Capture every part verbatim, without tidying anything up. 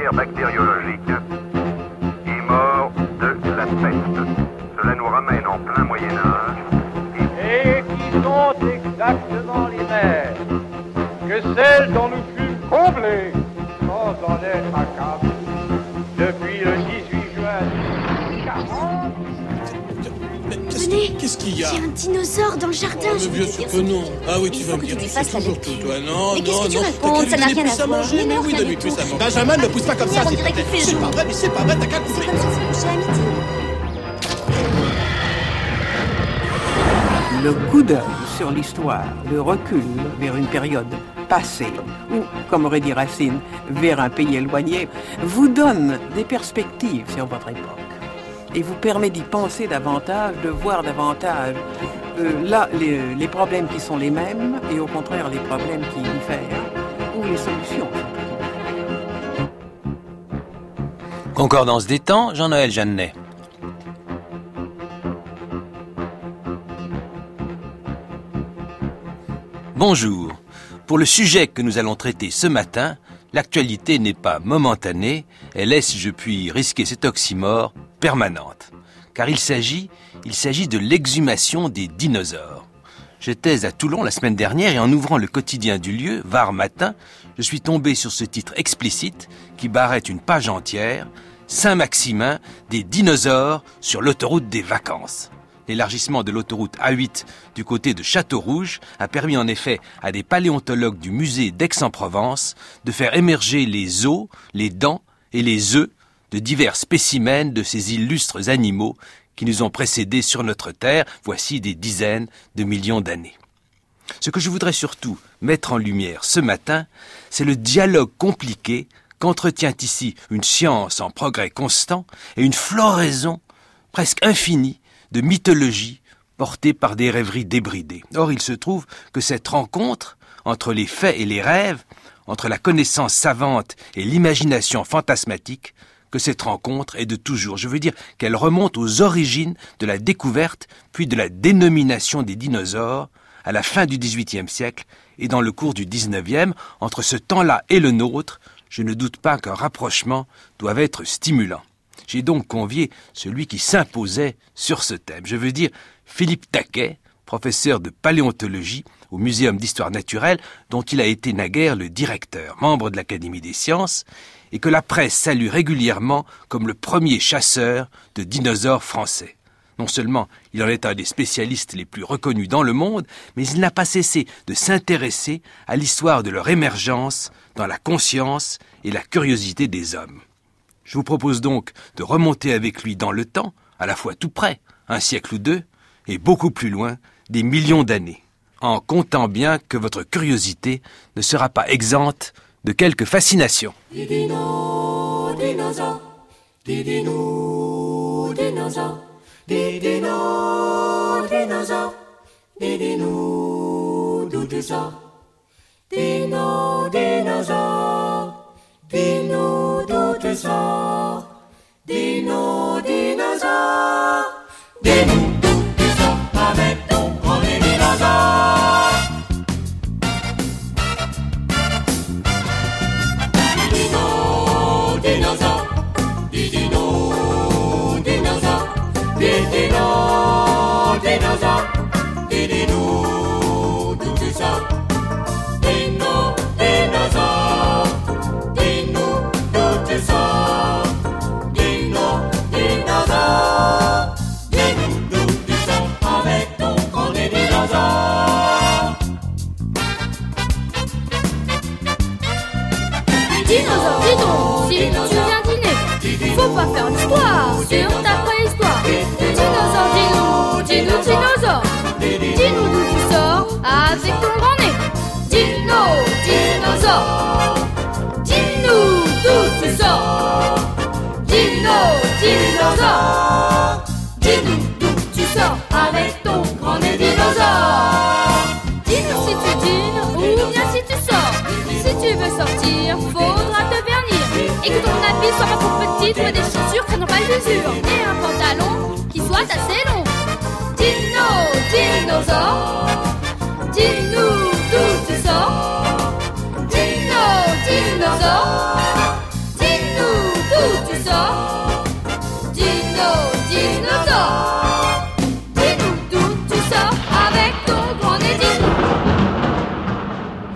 guerre bactériologique est mort de la peste. Cela nous ramène en plein Moyen-Âge. Et qui sont exactement les mêmes que celles dont nous fûmes comblés sans en être accablés depuis le dix-huit juin mille huit cent quarante. Venez, qu'est-ce qu'il y a? Il y a un dinosaure dans le jardin. Oh, mais bien sûr que non. Ah oui, tu vas me dire, tu sais toujours tout, toi. Non, mais non, qu'est-ce que tu non. racontes? Ça n'a rien à voir. Mais non, oui, donne-lui plus à manger. Benjamin, ne pousse pas comme ça, s'il te plaît. C'est pas vrai, mais c'est pas vrai, t'as qu'à couper. C'est comme ça que c'est couché à midi. Le coup d'œil sur l'histoire, le recul vers une période passée, ou, comme aurait dit Racine, vers un pays éloigné, vous donne des perspectives sur votre époque et vous permet d'y penser davantage, de voir davantage euh, là les, les problèmes qui sont les mêmes et au contraire les problèmes qui diffèrent ou les solutions. Concordance des temps, Jean-Noël Jeannet. Bonjour. Pour le sujet que nous allons traiter ce matin, l'actualité n'est pas momentanée, elle est, si je puis risquer cet oxymore, permanente. Car il s'agit, il s'agit de l'exhumation des dinosaures. J'étais à Toulon la semaine dernière et en ouvrant le quotidien du lieu, Var Matin, je suis tombé sur ce titre explicite qui barrait une page entière, Saint-Maximin, des dinosaures sur l'autoroute des vacances. L'élargissement de l'autoroute A huit du côté de Château-Rouge a permis en effet à des paléontologues du musée d'Aix-en-Provence de faire émerger les os, les dents et les œufs de divers spécimens de ces illustres animaux qui nous ont précédés sur notre terre, voici des dizaines de millions d'années. Ce que je voudrais surtout mettre en lumière ce matin, c'est le dialogue compliqué qu'entretient ici une science en progrès constant et une floraison presque infinie de mythologie portée par des rêveries débridées. Or, il se trouve que cette rencontre entre les faits et les rêves, entre la connaissance savante et l'imagination fantasmatique, que cette rencontre est de toujours. Je veux dire qu'elle remonte aux origines de la découverte, puis de la dénomination des dinosaures, à la fin du dix-huitième siècle et dans le cours du dix-neuvième. Entre ce temps-là et le nôtre, je ne doute pas qu'un rapprochement doive être stimulant. J'ai donc convié celui qui s'imposait sur ce thème. Je veux dire Philippe Taquet, professeur de paléontologie au Muséum d'histoire naturelle, dont il a été naguère le directeur, membre de l'Académie des sciences, et que la presse salue régulièrement comme le premier chasseur de dinosaures français. Non seulement il en est un des spécialistes les plus reconnus dans le monde, mais il n'a pas cessé de s'intéresser à l'histoire de leur émergence dans la conscience et la curiosité des hommes. Je vous propose donc de remonter avec lui dans le temps, à la fois tout près, un siècle ou deux, et beaucoup plus loin, des millions d'années, en comptant bien que votre curiosité ne sera pas exempte de quelques fascinations. Didino, dinosaure, didino, dinosaure, didino, dinosaure, didino, d'où tu sors? Dino, dinosaure, dis-nous d'où tu sors. Dis-nous, dinosaure, dis-nous d'où tu sors avec ton premier dinosaure. Dis-nous, dinosaure, dis-nous, dinosaure, dis-nous, dinosaure, dis-nous d'où tu sors. Dis-nous, dinosaure, dis-nous d'où tu sors. Dis-nous, dinosaure, dis-nous d'où tu sors avec ton premier dinosaure. Dinosaure, dis donc, si tu viens dîner, faut pas faire l'histoire sur ta préhistoire. Dinosaure, dis-nous, dis-nous, dinosaure, dis-nous d'où tu sors avec ton grand nez. Dino, dinosaure, dis-nous d'où tu sors. Dino, dinosaure, dis-nous d'où tu sors avec ton grand nez dinosaure. Dis-nous si tu dînes ou bien si tu sors. Si tu veux sortir, faudra te vernir. Et que ton habit soit pas trop petit, trouver des chaussures qui n'ont pas d'usure. Et un pantalon qui soit assez long. Dino, dinosaure, dis-nous d'où tu sors. Dino, dinosaure, dis-nous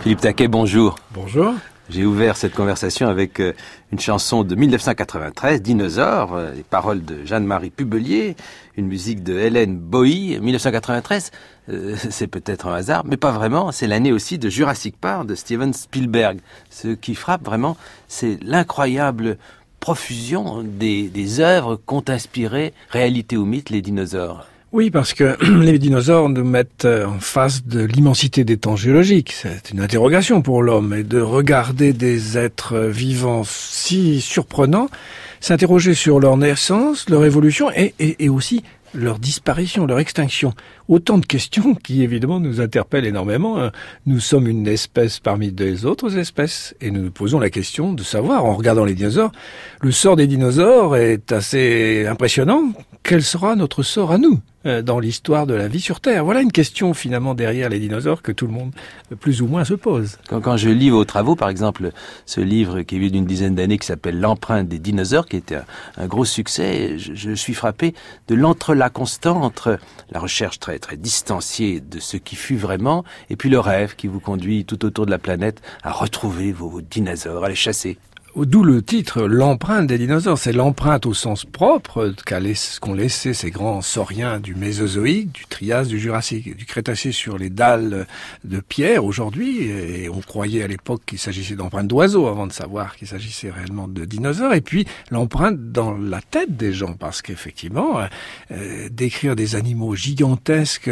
Philippe Taquet, bonjour. Bonjour. J'ai ouvert cette conversation avec euh, une chanson de mille neuf cent quatre-vingt-treize, Dinosaure, euh, les paroles de Jeanne-Marie Pubelier, une musique de Hélène Bohy. mille neuf cent quatre-vingt-treize, euh, c'est peut-être un hasard, mais pas vraiment. C'est l'année aussi de Jurassic Park de Steven Spielberg. Ce qui frappe vraiment, c'est l'incroyable profusion des, des œuvres qu'ont inspiré, réalité ou mythe, les dinosaures. Oui, parce que les dinosaures nous mettent en face de l'immensité des temps géologiques. C'est une interrogation pour l'homme. Et de regarder des êtres vivants si surprenants, s'interroger sur leur naissance, leur évolution et, et, et aussi leur disparition, leur extinction. Autant de questions qui, évidemment, nous interpellent énormément. Nous sommes une espèce parmi des autres espèces et nous nous posons la question de savoir, en regardant les dinosaures, le sort des dinosaures est assez impressionnant. Quel sera notre sort à nous dans l'histoire de la vie sur Terre? Voilà une question, finalement, derrière les dinosaures que tout le monde, plus ou moins, se pose. Quand, quand je lis vos travaux, par exemple, ce livre qui est vieux d'une dizaine d'années qui s'appelle L'empreinte des dinosaures, qui était un, un gros succès, je, je suis frappé de l'entrelac constant entre la recherche très très distanciée de ce qui fut vraiment et puis le rêve qui vous conduit tout autour de la planète à retrouver vos, vos dinosaures, à les chasser. D'où le titre, l'empreinte des dinosaures. C'est l'empreinte au sens propre qu'a laissé, qu'ont laissé ces grands sauriens du Mésozoïque, du Trias, du Jurassique, du Crétacé sur les dalles de pierre aujourd'hui. Et on croyait à l'époque qu'il s'agissait d'empreintes d'oiseaux avant de savoir qu'il s'agissait réellement de dinosaures. Et puis l'empreinte dans la tête des gens, parce qu'effectivement, euh, décrire des animaux gigantesques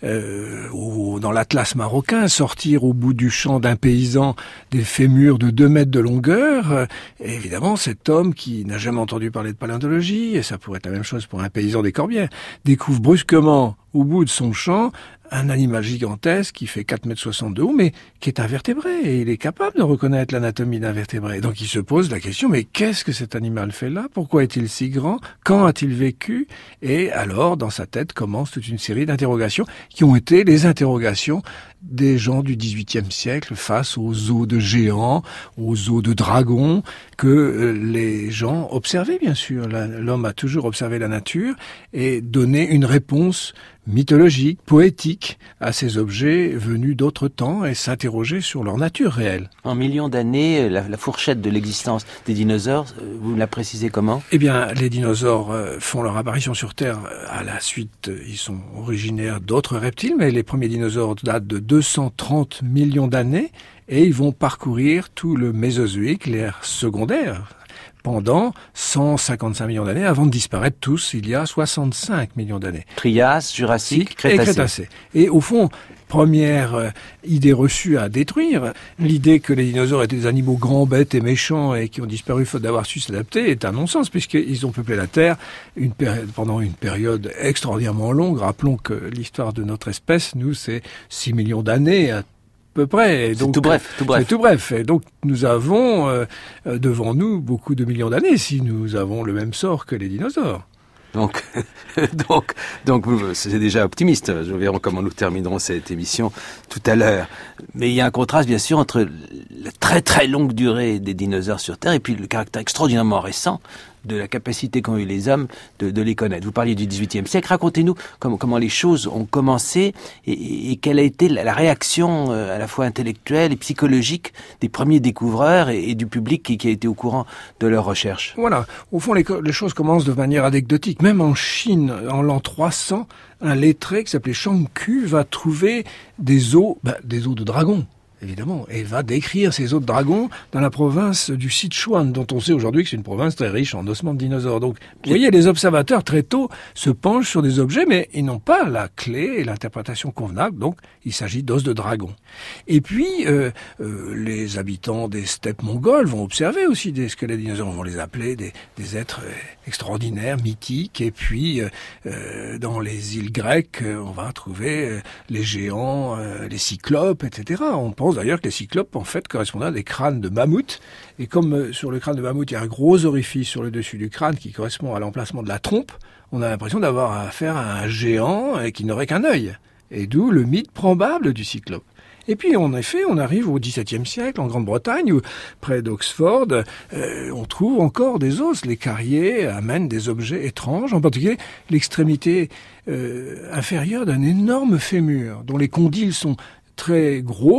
euh, au, dans l'Atlas marocain, sortir au bout du champ d'un paysan des fémurs de deux mètres de longueur, euh, et évidemment, cet homme qui n'a jamais entendu parler de paléontologie, et ça pourrait être la même chose pour un paysan des Corbières, découvre brusquement, au bout de son champ, un animal gigantesque qui fait quatre mètres soixante de haut, mais qui est invertébré, et il est capable de reconnaître l'anatomie d'un vertébré. Donc il se pose la question, mais qu'est-ce que cet animal fait là? Pourquoi est-il si grand? Quand a-t-il vécu? Et alors, dans sa tête, commence toute une série d'interrogations qui ont été les interrogations des gens du dix-huitième siècle face aux os de géants, aux os de dragons, que les gens observaient, bien sûr. L'homme a toujours observé la nature et donné une réponse mythologique, poétique à ces objets venus d'autres temps et s'interroger sur leur nature réelle. En millions d'années, la, la fourchette de l'existence des dinosaures, vous la précisez comment? Eh bien, les dinosaures font leur apparition sur Terre à la suite, ils sont originaires d'autres reptiles, mais les premiers dinosaures datent de deux cent trente millions d'années et ils vont parcourir tout le Mésozoïque, l'ère secondaire, pendant cent cinquante-cinq millions d'années, avant de disparaître tous il y a soixante-cinq millions d'années. Trias, Jurassique, Crétacé. Et Crétacé. Et au fond, première euh, idée reçue à détruire, l'idée que les dinosaures étaient des animaux grands, bêtes et méchants et qui ont disparu faute d'avoir su s'adapter est un non-sens, puisqu'ils ont peuplé la Terre une péri- pendant une période extraordinairement longue. Rappelons que l'histoire de notre espèce, nous, c'est six millions d'années à peu près. C'est tout bref, tout bref. C'est tout bref. Et donc, nous avons euh, devant nous beaucoup de millions d'années si nous avons le même sort que les dinosaures. Donc, donc, donc, c'est déjà optimiste. Nous verrons comment nous terminerons cette émission tout à l'heure. Mais il y a un contraste, bien sûr, entre la très très longue durée des dinosaures sur Terre et puis le caractère extraordinairement récent de la capacité qu'ont eu les hommes de, de les connaître. Vous parliez du dix-huitième siècle. Racontez-nous comment, comment les choses ont commencé et, et quelle a été la, la réaction euh, à la fois intellectuelle et psychologique des premiers découvreurs et, et du public qui, qui a été au courant de leurs recherches. Voilà. Au fond, les, les choses commencent de manière anecdotique. Même en Chine, en l'an trois cents, un lettré qui s'appelait Shang Ku va trouver des os, bah, des os de dragon. Évidemment, et va décrire ces os de dragon dans la province du Sichuan, dont on sait aujourd'hui que c'est une province très riche en ossements de dinosaures. Donc, vous voyez, les observateurs très tôt se penchent sur des objets, mais ils n'ont pas la clé et l'interprétation convenable, donc il s'agit d'os de dragon. Et puis, euh, euh, les habitants des steppes mongoles vont observer aussi des squelettes de dinosaures, on va les appeler des, des êtres extraordinaires, mythiques, et puis euh, dans les îles grecques, on va trouver euh, les géants, euh, les cyclopes, et cetera. On pense d'ailleurs que les cyclopes, en fait, correspondent à des crânes de mammouth. Et comme euh, sur le crâne de mammouth, il y a un gros orifice sur le dessus du crâne qui correspond à l'emplacement de la trompe, on a l'impression d'avoir affaire à un géant et qui n'aurait qu'un œil. Et d'où le mythe probable du cyclope. Et puis, en effet, on arrive au dix-septième siècle, en Grande-Bretagne, où, près d'Oxford, euh, on trouve encore des os. Les carriers amènent des objets étranges, en particulier l'extrémité euh, inférieure d'un énorme fémur, dont les condyles sont très gros,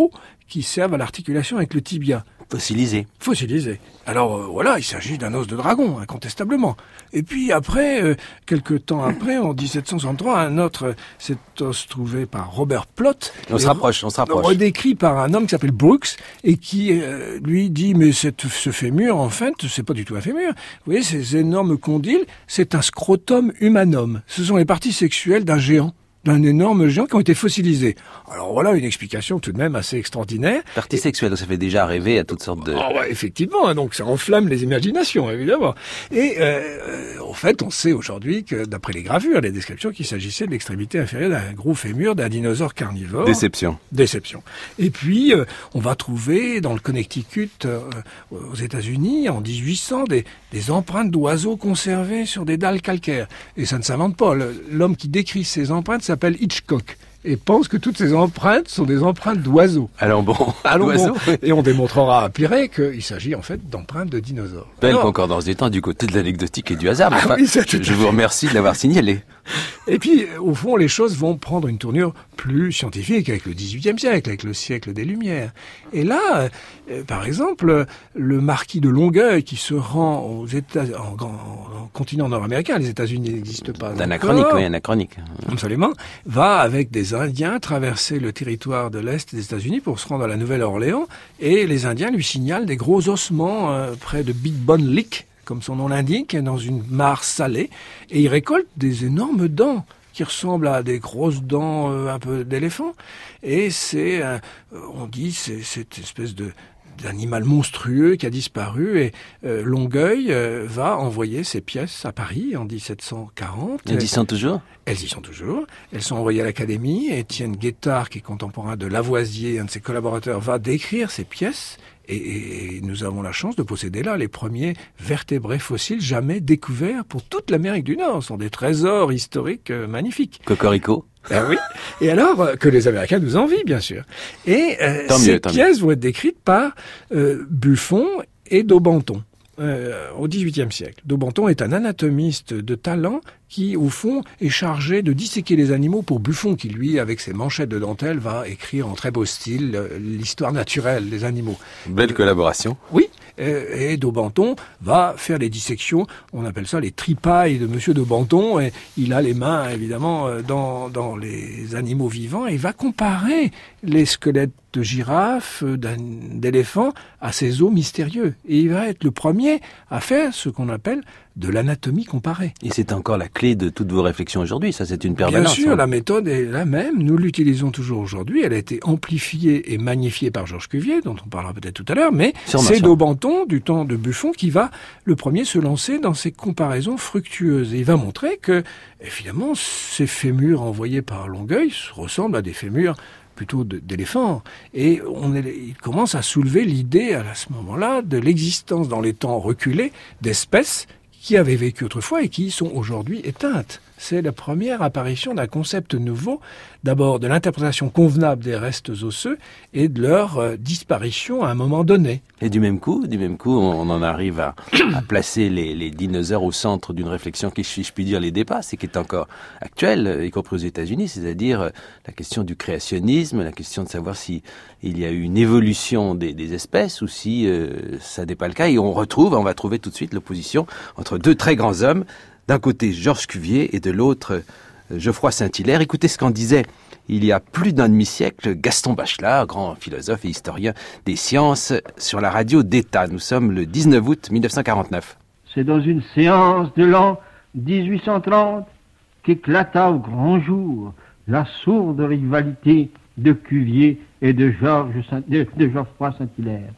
qui servent à l'articulation avec le tibia. Fossilisé. Fossilisé. Alors euh, voilà, il s'agit d'un os de dragon, incontestablement. Et puis après, euh, quelques temps après, en dix-sept cent soixante-trois, un autre, euh, cet os trouvé par Robert Plot, On se rapproche, on se rapproche. redécrit par un homme qui s'appelle Brooks, et qui euh, lui dit, mais cette, ce fémur, en fait, c'est pas du tout un fémur. Vous voyez, ces énormes condyles, c'est un scrotum humanum. Ce sont les parties sexuelles d'un géant. d'un énorme géant qui ont été fossilisés. Alors voilà une explication tout de même assez extraordinaire. Partie sexuelle, ça fait déjà rêver à toutes sortes de... Oh, ouais, effectivement, donc ça enflamme les imaginations, évidemment. Et euh, en fait, on sait aujourd'hui que, d'après les gravures, les descriptions, qu'il s'agissait de l'extrémité inférieure d'un gros fémur d'un dinosaure carnivore. Déception. Déception. Et puis, euh, on va trouver dans le Connecticut, euh, aux États-Unis, en dix-huit cents, des, des empreintes d'oiseaux conservées sur des dalles calcaires. Et ça ne s'invente pas. Le, l'homme qui décrit ces empreintes s'appelle Hitchcock et pense que toutes ces empreintes sont des empreintes d'oiseaux. Allons bon. Allons d'oiseaux, bon. Oui. Et on démontrera à Piré qu'il s'agit en fait d'empreintes de dinosaures. Belle Alors, concordance des temps du côté de l'anecdotique et du hasard. Ah Enfin, oui, ça, tout je, à je vous remercie de l'avoir signalé. Et puis, au fond, les choses vont prendre une tournure plus scientifique avec le dix-huitième siècle, avec le siècle des Lumières. Et là, euh, par exemple, le marquis de Longueuil qui se rend aux États, en, en, en continent nord-américain, les États-Unis n'existent pas encore. Anachronique, oui, anachronique. Absolument, va avec des Indiens traverser le territoire de l'Est des États-Unis pour se rendre à la Nouvelle-Orléans, et les Indiens lui signalent des gros ossements euh, près de Big Bone Lick, comme son nom l'indique, dans une mare salée, et il récolte des énormes dents qui ressemblent à des grosses dents euh, un peu d'éléphant, et c'est, euh, on dit, c'est cette espèce de d'animal monstrueux qui a disparu, et euh, Longueuil euh, va envoyer ces pièces à Paris en dix-sept cent quarante. Elles y sont toujours ? Elles y sont toujours. Elles sont envoyées à l'Académie. Étienne Guettard, qui est contemporain de Lavoisier, un de ses collaborateurs, va décrire ces pièces. Et, et nous avons la chance de posséder là les premiers vertébrés fossiles jamais découverts pour toute l'Amérique du Nord. Ce sont des trésors historiques euh, magnifiques. Cocorico. Ben oui. Et alors, euh, que les Américains nous envient, bien sûr. Et euh, Tant ces mieux, tant pièces vont être décrites par euh, Buffon et Daubenton. Euh, au dix-huitième siècle. Daubenton est un anatomiste de talent qui, au fond, est chargé de disséquer les animaux pour Buffon, qui, lui, avec ses manchettes de dentelle, va écrire en très beau style euh, l'histoire naturelle des animaux. Belle collaboration. Oui, et, et Daubenton va faire les dissections, on appelle ça les tripailles de Monsieur Daubenton, et il a les mains, évidemment, dans, dans les animaux vivants, et il va comparer les squelettes de girafes, d'éléphants, à ces os mystérieux. Et il va être le premier à faire ce qu'on appelle de l'anatomie comparée. Et c'est encore la clé de toutes vos réflexions aujourd'hui, ça c'est une permanence. Bien sûr, hein. la méthode est la même, nous l'utilisons toujours aujourd'hui, elle a été amplifiée et magnifiée par Georges Cuvier, dont on parlera peut-être tout à l'heure, mais Sûrement, c'est sûrement. Daubenton, du temps de Buffon, qui va le premier se lancer dans ces comparaisons fructueuses. Et il va montrer que, évidemment, ces fémurs envoyés par Longueuil ressemblent à des fémurs plutôt d'éléphants. Et on est, il commence à soulever l'idée, à ce moment-là, de l'existence dans les temps reculés d'espèces qui avaient vécu autrefois et qui sont aujourd'hui éteintes. C'est la première apparition d'un concept nouveau, d'abord de l'interprétation convenable des restes osseux et de leur euh, disparition à un moment donné. Et du même coup, du même coup, on en arrive à, à placer les, les dinosaures au centre d'une réflexion qui, si je puis dire, les dépasse et qui est encore actuelle, y compris aux États-Unis, c'est-à-dire euh, la question du créationnisme, la question de savoir si il y a eu une évolution des, des espèces ou si euh, ça n'est pas le cas. Et on retrouve, on va trouver tout de suite l'opposition entre deux très grands hommes. D'un côté, Georges Cuvier et de l'autre, Geoffroy Saint-Hilaire. Écoutez ce qu'en disait il y a plus d'un demi-siècle Gaston Bachelard, grand philosophe et historien des sciences, sur la radio d'État. Nous sommes le dix-neuf août mille neuf cent quarante-neuf. C'est dans une séance de l'an dix-huit cent trente qu'éclata au grand jour la sourde rivalité de Cuvier et de, Georges Saint- de, de Geoffroy Saint-Hilaire.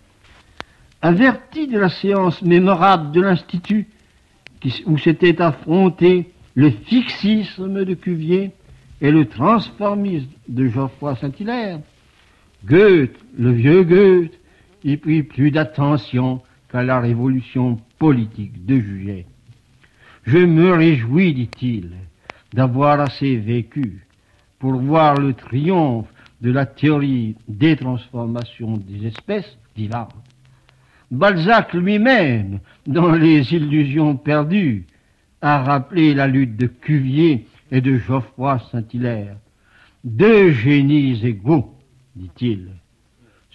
Averti de la séance mémorable de l'Institut, qui, où s'étaient affrontés le fixisme de Cuvier et le transformisme de Geoffroy Saint-Hilaire, Goethe, le vieux Goethe, y prit plus d'attention qu'à la révolution politique de Juillet. Je me réjouis, dit-il, d'avoir assez vécu pour voir le triomphe de la théorie des transformations des espèces vivantes. Balzac lui-même, dans Les Illusions perdues, a rappelé la lutte de Cuvier et de Geoffroy Saint-Hilaire. Deux génies égaux, dit-il.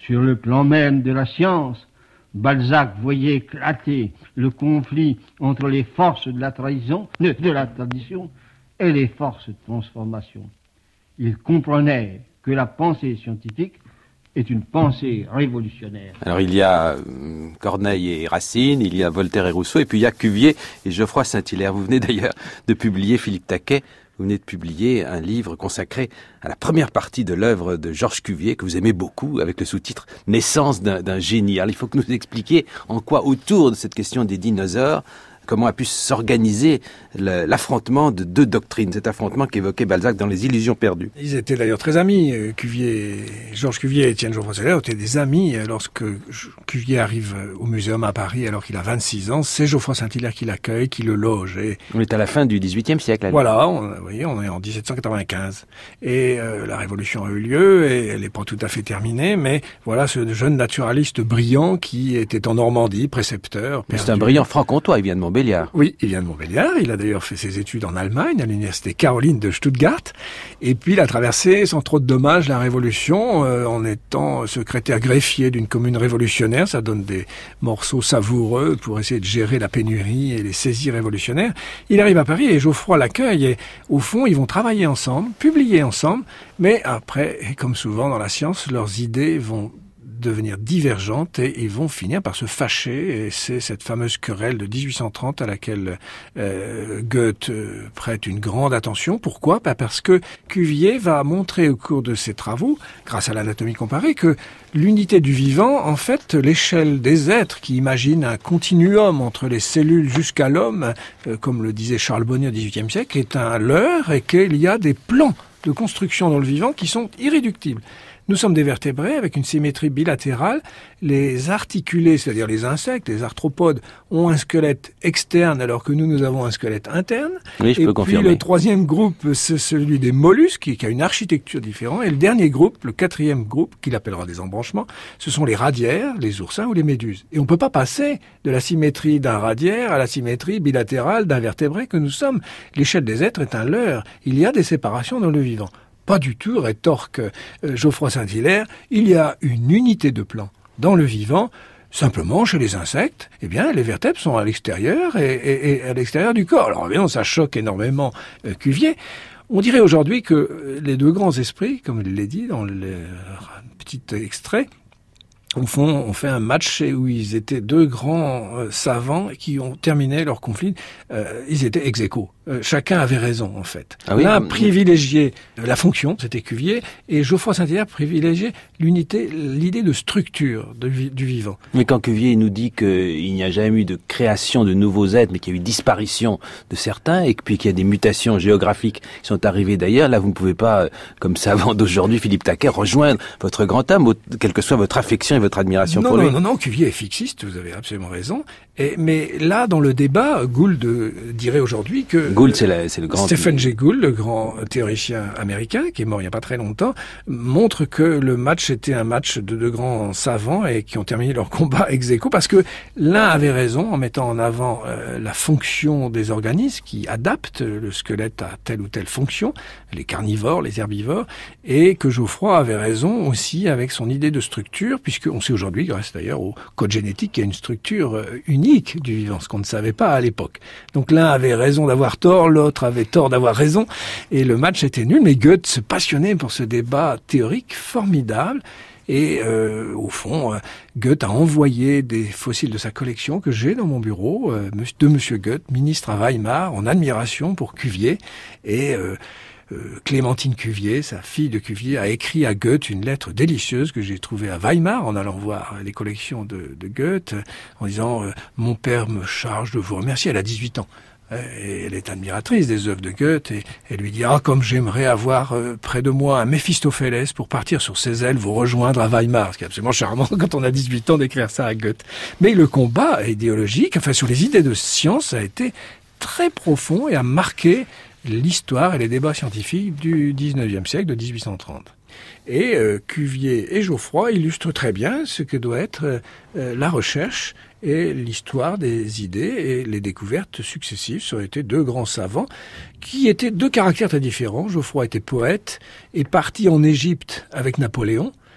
Sur le plan même de la science, Balzac voyait éclater le conflit entre les forces de la trahison, de, de la tradition et les forces de transformation. Il comprenait que la pensée scientifique est une pensée révolutionnaire. Alors il y a euh, Corneille et Racine, il y a Voltaire et Rousseau, et puis il y a Cuvier et Geoffroy Saint-Hilaire. Vous venez d'ailleurs de publier, Philippe Taquet, vous venez de publier un livre consacré à la première partie de l'œuvre de Georges Cuvier, que vous aimez beaucoup, avec le sous-titre « Naissance d'un, d'un génie ». Alors il faut que nous expliquiez en quoi, autour de cette question des dinosaures, comment a pu s'organiser le, l'affrontement de deux doctrines, cet affrontement qu'évoquait Balzac dans Les Illusions perdues. Ils étaient d'ailleurs très amis, Cuvier, Georges Cuvier et Étienne Geoffroy Saint-Hilaire étaient des amis. Lorsque Cuvier arrive au Muséum à Paris alors qu'il a vingt-six ans, c'est Geoffroy Saint-Hilaire qui l'accueille, qui le loge. Et on est à la fin du dix-huitième siècle. Alors. Voilà, on, vous voyez, on est en dix-sept cent quatre-vingt-quinze. Et euh, la Révolution a eu lieu, et elle n'est pas tout à fait terminée, mais voilà ce jeune naturaliste brillant qui était en Normandie, précepteur. C'est un brillant franc-comtois, il vient de Montbéliard. Oui, il vient de Montbéliard. Il a d'ailleurs fait ses études en Allemagne, à l'université Caroline de Stuttgart. Et puis, il a traversé, sans trop de dommages, la Révolution, euh, en étant secrétaire greffier d'une commune révolutionnaire. Ça donne des morceaux savoureux pour essayer de gérer la pénurie et les saisies révolutionnaires. Il arrive à Paris et Geoffroy l'accueille. Et au fond, ils vont travailler ensemble, publier ensemble. Mais après, et comme souvent dans la science, leurs idées vont devenir divergentes et ils vont finir par se fâcher. Et c'est cette fameuse querelle de dix-huit cent trente à laquelle euh, Goethe euh, prête une grande attention. Pourquoi ? Bah parce que Cuvier va montrer au cours de ses travaux, grâce à l'anatomie comparée, que l'unité du vivant, en fait, l'échelle des êtres qui imaginent un continuum entre les cellules jusqu'à l'homme, euh, comme le disait Charles Bonnet au dix-huitième siècle, est un leurre et qu'il y a des plans de construction dans le vivant qui sont irréductibles. Nous sommes des vertébrés avec une symétrie bilatérale. Les articulés, c'est-à-dire les insectes, les arthropodes, ont un squelette externe alors que nous, nous avons un squelette interne. Oui, je et peux puis confirmer. Le troisième groupe, c'est celui des mollusques, qui a une architecture différente. Et le dernier groupe, le quatrième groupe, qu'il appellera des embranchements, ce sont les radiaires, les oursins ou les méduses. Et on ne peut pas passer de la symétrie d'un radiaire à la symétrie bilatérale d'un vertébré que nous sommes. L'échelle des êtres est un leurre. Il y a des séparations dans le vivant. Pas du tout, rétorque euh, Geoffroy Saint-Hilaire. Il y a une unité de plan dans le vivant. Simplement, chez les insectes, eh bien, les vertèbres sont à l'extérieur et, et, et à l'extérieur du corps. Alors, évidemment, ça choque énormément euh, Cuvier. On dirait aujourd'hui que les deux grands esprits, comme il l'a dit dans le petit extrait, au fond, on fait un match où ils étaient deux grands euh, savants qui ont terminé leur conflit. Euh, ils étaient ex aequo. Euh, chacun avait raison, en fait. Ah oui, L'un comme... privilégiait la fonction, c'était Cuvier, et Geoffroy Saint-Hilaire privilégiait l'unité, l'idée de structure de vi- du vivant. Mais quand Cuvier nous dit qu'il n'y a jamais eu de création de nouveaux êtres, mais qu'il y a eu disparition de certains, et puis qu'il y a des mutations géographiques qui sont arrivées d'ailleurs, là vous ne pouvez pas, comme savant d'aujourd'hui, Philippe Taquet, rejoindre votre grand homme, quelle que soit votre affection et votre admiration non, pour non, lui. Non, non, non, Cuvier est fixiste, vous avez absolument raison. Et, mais là, dans le débat, Gould euh, dirait aujourd'hui que... Gould, c'est, la, c'est le grand... Stephen Jay Gould, le grand théoricien américain, qui est mort il n'y a pas très longtemps, montre que le match était un match de deux grands savants et qui ont terminé leur combat ex aequo, parce que l'un avait raison en mettant en avant euh, la fonction des organismes qui adaptent le squelette à telle ou telle fonction, les carnivores, les herbivores, et que Geoffroy avait raison aussi avec son idée de structure, puisqu'on sait aujourd'hui, grâce d'ailleurs au code génétique, qu'il y a une structure euh, unique du vivant, ce qu'on ne savait pas à l'époque. Donc l'un avait raison d'avoir tort, l'autre avait tort d'avoir raison, et le match était nul, mais Goethe se passionnait pour ce débat théorique formidable, et euh, au fond, euh, Goethe a envoyé des fossiles de sa collection que j'ai dans mon bureau, euh, de Monsieur Goethe, ministre à Weimar, en admiration pour Cuvier, et... Euh, Euh, Clémentine Cuvier, sa fille de Cuvier, a écrit à Goethe une lettre délicieuse que j'ai trouvée à Weimar en allant voir les collections de, de Goethe, en disant euh, « Mon père me charge de vous remercier ». Elle a dix-huit ans. Et elle est admiratrice des œuvres de Goethe et elle lui dit « Ah, comme j'aimerais avoir euh, près de moi un Méphistophélès pour partir sur ses ailes, vous rejoindre à Weimar ». Ce qui est absolument charmant quand on a dix-huit ans d'écrire ça à Goethe. Mais le combat idéologique, enfin sur les idées de science, a été très profond et a marqué l'histoire et les débats scientifiques du dix-neuvième siècle, de dix-huit cent trente. Et euh, Cuvier et Geoffroy illustrent très bien ce que doit être euh, la recherche et l'histoire des idées et les découvertes successives. Ça aurait été deux grands savants qui étaient deux caractères très différents. Geoffroy était poète et parti en Égypte avec Napoléon,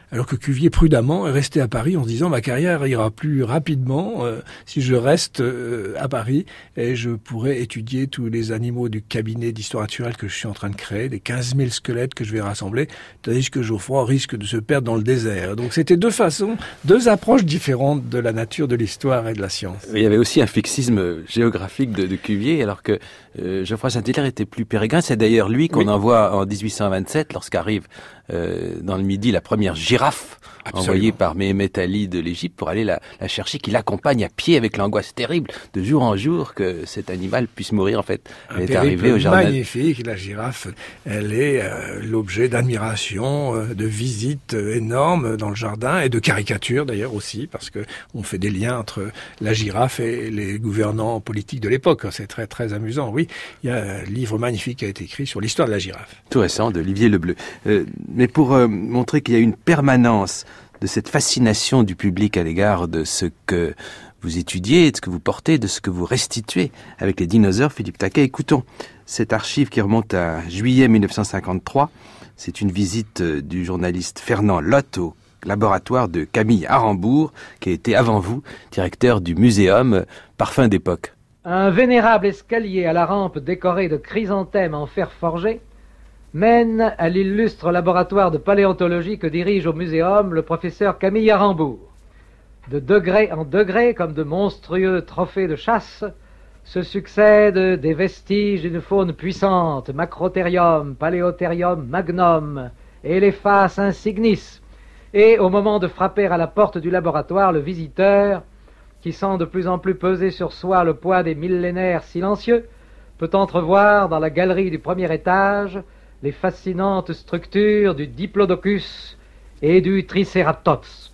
alors que Cuvier, prudemment, est resté à Paris en se disant ma carrière ira plus rapidement euh, si je reste euh, à Paris et je pourrai étudier tous les animaux du cabinet d'histoire naturelle que je suis en train de créer, les quinze mille squelettes que je vais rassembler, tandis que Geoffroy risque de se perdre dans le désert. Donc c'était deux façons, deux approches différentes de la nature, de l'histoire et de la science. Il y avait aussi un fixisme géographique de, de Cuvier, alors que euh, Geoffroy Saint-Hilaire était plus pérégrin. C'est d'ailleurs lui qu'on oui. envoie en dix-huit cent vingt-sept, lorsqu'arrive euh, dans le Midi la première girafe Absolument. envoyée par Méhémet Ali de l'Égypte pour aller la, la chercher, qui l'accompagne à pied avec l'angoisse terrible de jour en jour que cet animal puisse mourir. En fait, elle est arrivée au jardin. Magnifique, la girafe, elle est euh, l'objet d'admiration, euh, de visites euh, énormes dans le jardin et de caricatures d'ailleurs aussi, parce que on fait des liens entre la girafe et les gouvernants politiques de l'époque. C'est très très amusant. Oui, il y a un livre magnifique qui a été écrit sur l'histoire de la girafe. Tout récent, de Olivier Lebleu. Euh, mais pour euh, montrer qu'il y a une permanence de cette fascination du public à l'égard de ce que vous étudiez, de ce que vous portez, de ce que vous restituez avec les dinosaures, Philippe Taquet. Écoutons cette archive qui remonte à juillet mille neuf cent cinquante-trois. C'est une visite du journaliste Fernand Lotte au laboratoire de Camille Arambourg, qui a été avant vous directeur du muséum Parfums d'époque. Un vénérable escalier à la rampe décoré de chrysanthèmes en fer forgé mène à l'illustre laboratoire de paléontologie que dirige au muséum le professeur Camille Arambourg. De degré en degré, comme de monstrueux trophées de chasse, se succèdent des vestiges d'une faune puissante, Macrotherium, Paléotherium magnum, Elephas insignis. Et au moment de frapper à la porte du laboratoire, le visiteur, qui sent de plus en plus peser sur soi le poids des millénaires silencieux, peut entrevoir dans la galerie du premier étage les fascinantes structures du Diplodocus et du Triceratops.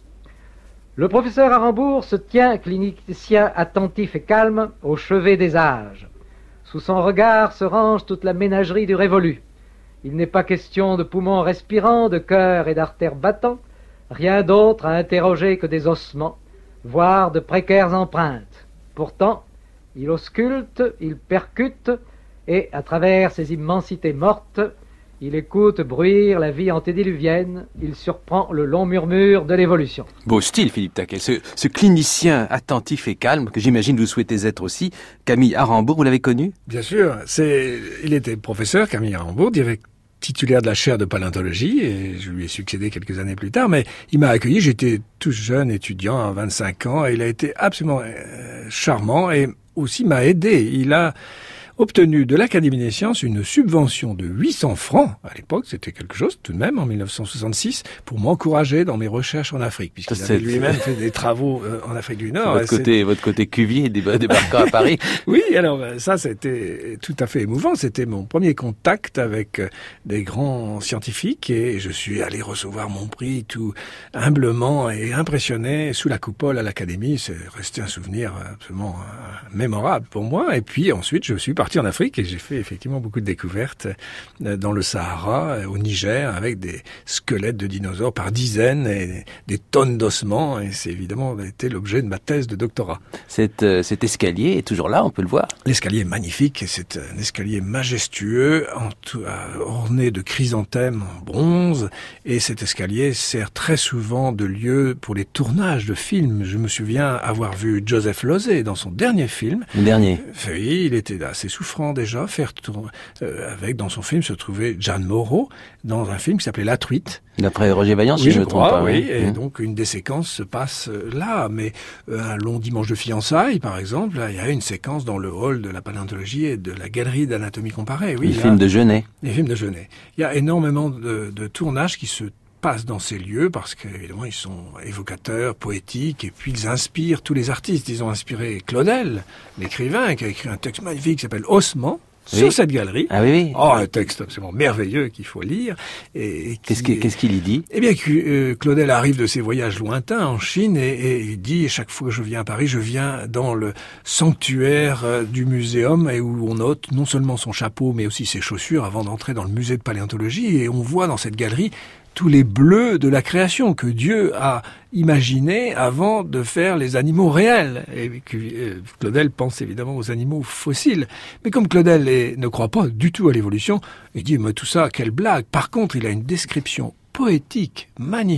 Le professeur Arambourg se tient, clinicien attentif et calme, au chevet des âges. Sous son regard se range toute la ménagerie du révolu. Il n'est pas question de poumons respirants, de cœur et d'artères battants, rien d'autre à interroger que des ossements, voire de précaires empreintes. Pourtant, il ausculte, il percute, et, à travers ces immensités mortes, il écoute bruire la vie antédiluvienne, il surprend le long murmure de l'évolution. Beau style, Philippe Taquet. Ce, ce clinicien attentif et calme, que j'imagine vous souhaitez être aussi, Camille Arambourg, vous l'avez connu ? Bien sûr. C'est, il était professeur, Camille Arambourg, direct, titulaire de la chaire de paléontologie, et je lui ai succédé quelques années plus tard, mais il m'a accueilli, j'étais tout jeune étudiant, à vingt-cinq ans, et il a été absolument euh, charmant, et aussi m'a aidé. Il a obtenu de l'Académie des sciences une subvention de huit cents francs, à l'époque, c'était quelque chose tout de même, en mille neuf cent soixante-six, pour m'encourager dans mes recherches en Afrique, puisqu'il avait lui-même fait des travaux euh, en Afrique du Nord. Votre côté, votre côté Cuvier débarquant à Paris. Oui, alors ça, c'était tout à fait émouvant. C'était mon premier contact avec des grands scientifiques, et je suis allé recevoir mon prix tout humblement et impressionné sous la coupole à l'Académie. C'est resté un souvenir absolument mémorable pour moi. Et puis ensuite, je suis parti en Afrique et j'ai fait effectivement beaucoup de découvertes dans le Sahara, au Niger, avec des squelettes de dinosaures par dizaines et des tonnes d'ossements. Et c'est évidemment été l'objet de ma thèse de doctorat. Cet, euh, cet escalier est toujours là, on peut le voir. L'escalier est magnifique. C'est un escalier majestueux, en tout, euh, orné de chrysanthèmes en bronze. Et cet escalier sert très souvent de lieu pour les tournages de films. Je me souviens avoir vu Joseph Losey dans son dernier film. Le dernier. Oui, il était assez souffrant déjà, faire tour... euh, avec dans son film se trouvait Jeanne Moreau dans un film qui s'appelait La Truite. D'après Roger Vaillant, si oui, je ne me trompe pas. Oui, oui. et mmh. donc une des séquences se passe euh, là, mais euh, un long dimanche de fiançailles, par exemple, là, il y a une séquence dans le hall de la paléontologie et de la galerie d'anatomie comparée. Oui, les films de Genet. Les films de Genet. Il y a énormément de, de tournages qui se passent dans ces lieux parce qu'évidemment ils sont évocateurs, poétiques, et puis ils inspirent tous les artistes. Ils ont inspiré Claudel, l'écrivain, qui a écrit un texte magnifique qui s'appelle Ossements, oui. sur cette galerie. Ah oui, oui. Oh, un texte absolument merveilleux qu'il faut lire. Et, et qu'est-ce qu'il qu'est-ce qu'il y dit ? Eh bien, que, euh, Claudel arrive de ses voyages lointains en Chine et, et il dit, chaque fois que je viens à Paris, je viens dans le sanctuaire euh, du muséum et où on note non seulement son chapeau, mais aussi ses chaussures avant d'entrer dans le musée de paléontologie. Et on voit dans cette galerie tous les bleus de la création que Dieu a imaginé avant de faire les animaux réels. Et Claudel pense évidemment aux animaux fossiles. Mais comme Claudel est, ne croit pas du tout à l'évolution, il dit, mais tout ça, quelle blague. Par contre, il a une description poétique, magnifique,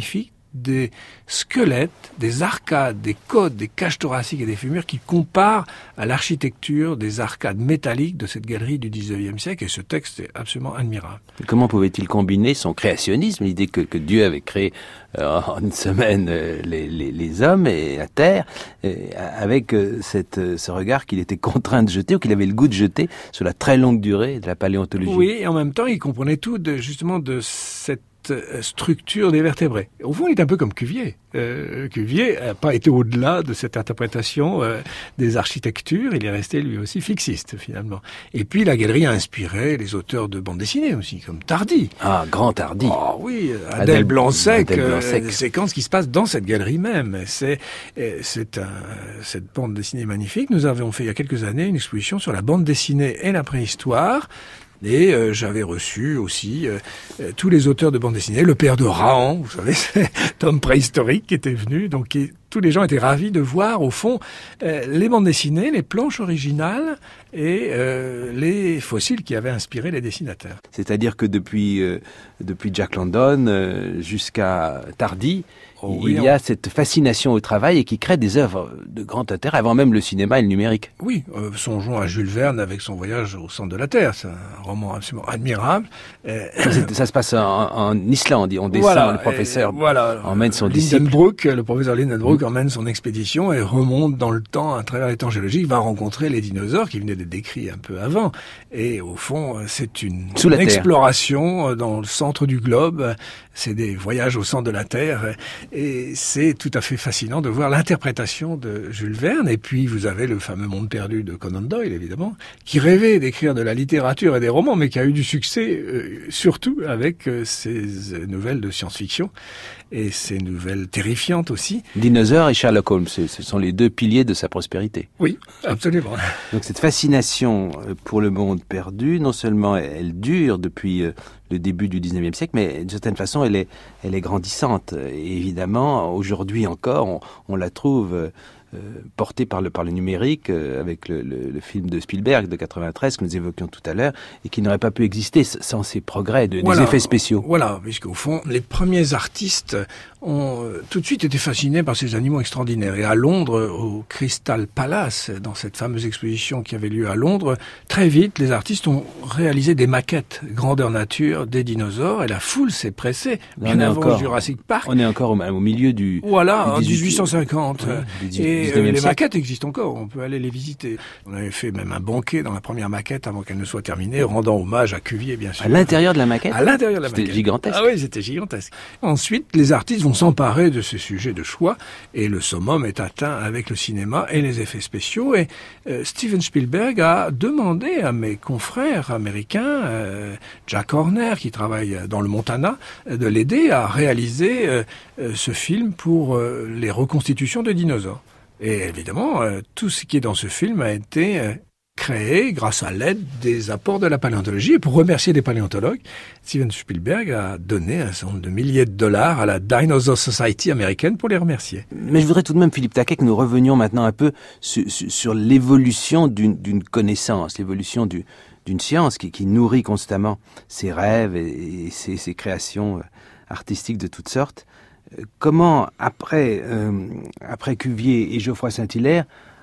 des squelettes, des arcades, des côtes, des cages thoraciques et des fémurs qui comparent à l'architecture des arcades métalliques de cette galerie du dix-neuvième siècle. Et ce texte est absolument admirable. Comment pouvait-il combiner son créationnisme, l'idée que, que Dieu avait créé euh, en une semaine euh, les, les, les hommes et la terre, et, avec euh, cette, euh, ce regard qu'il était contraint de jeter, ou qu'il avait le goût de jeter sur la très longue durée de la paléontologie? Oui, et en même temps, il comprenait tout de, justement de cette structure des vertébrés. Au fond, il est un peu comme Cuvier. Euh, Cuvier n'a pas été au-delà de cette interprétation euh, des architectures. Il est resté lui aussi fixiste, finalement. Et puis, la galerie a inspiré les auteurs de bande dessinée aussi, comme Tardi. Ah, grand Tardi. Oh oui, Adèle, Adèle Blanc-Sec. Adèle Blanc-Sec. Euh, séquence qui se passe dans cette galerie même. C'est, c'est un, cette bande dessinée magnifique. Nous avons fait il y a quelques années une exposition sur la bande dessinée et la préhistoire. Et euh, j'avais reçu aussi euh, euh, tous les auteurs de bande dessinée, le père de Rahan, vous savez, c'est Tom Préhistorique qui était venu, donc qui, tous les gens étaient ravis de voir au fond euh, les bandes dessinées, les planches originales et euh, les fossiles qui avaient inspiré les dessinateurs. C'est-à-dire que depuis euh, depuis Jack London euh, jusqu'à Tardi, oh, il oui, y a on... cette fascination au travail et qui crée des œuvres de grand intérêt, avant même le cinéma et le numérique. Oui, euh, songeons à Jules Verne avec son voyage au centre de la Terre, c'est un roman absolument admirable. Euh, ça, ça se passe en, en Islande, on descend, voilà, le professeur voilà, emmène son disciple. Lindenbrook, le professeur Lindenbrook mmh. emmène son expédition et remonte dans le temps à travers les temps géologiques, va rencontrer les dinosaures qui venaient d'être décrits un peu avant. Et au fond, c'est une, une exploration dans le centre du globe, c'est des voyages au centre de la Terre. Et c'est tout à fait fascinant de voir l'interprétation de Jules Verne. Et puis, vous avez le fameux Monde perdu de Conan Doyle, évidemment, qui rêvait d'écrire de la littérature et des romans, mais qui a eu du succès, euh, surtout avec euh, ces nouvelles de science-fiction et ces nouvelles terrifiantes aussi. Dinosaures et Sherlock Holmes, ce sont les deux piliers de sa prospérité. Oui, absolument. Donc cette fascination pour le monde perdu, non seulement elle dure depuis le début du dix-neuvième siècle, mais d'une certaine façon, elle est, elle est grandissante. Et évidemment, aujourd'hui encore, on, on la trouve euh, portée par le, par le numérique, euh, avec le, le, le film de Spielberg de quatre-vingt-treize que nous évoquions tout à l'heure, et qui n'aurait pas pu exister sans ces progrès de, voilà, des effets spéciaux. Voilà, puisqu'au fond, les premiers artistes ont euh, tout de suite été fascinés par ces animaux extraordinaires. Et à Londres, au Crystal Palace, dans cette fameuse exposition qui avait lieu à Londres, très vite, les artistes ont réalisé des maquettes grandeur nature des dinosaures, et la foule s'est pressée, bien avant encore, Jurassic Park. On est encore au, au milieu du... Voilà, du en dix-huit cent cinquante. Ouais, du et euh, les siècle. Maquettes existent encore, on peut aller les visiter. On avait fait même un banquet dans la première maquette avant qu'elle ne soit terminée, rendant hommage à Cuvier, bien sûr. À l'intérieur de la maquette? À l'intérieur de la c'était maquette. C'était gigantesque. Ah oui, c'était gigantesque. Ensuite, les artistes vont s'emparer de ces sujets de choix, et le summum est atteint avec le cinéma et les effets spéciaux. Et euh, Steven Spielberg a demandé à mes confrères américains, euh, Jack Horner, qui travaille dans le Montana, euh, de l'aider à réaliser euh, euh, ce film pour euh, les reconstitutions de dinosaures. Et évidemment, euh, tout ce qui est dans ce film a été euh, créé grâce à l'aide des apports de la paléontologie. Et pour remercier les paléontologues, Steven Spielberg a donné un certain nombre de milliers de dollars à la Dinosaur Society américaine pour les remercier. Mais je voudrais tout de même, Philippe Taquet, que nous revenions maintenant un peu sur, sur, sur l'évolution d'une, d'une connaissance, l'évolution du, d'une science qui, qui nourrit constamment ses rêves et, et ses, ses créations artistiques de toutes sortes. Comment, après, euh, après Cuvier et Geoffroy Saint-Hilaire,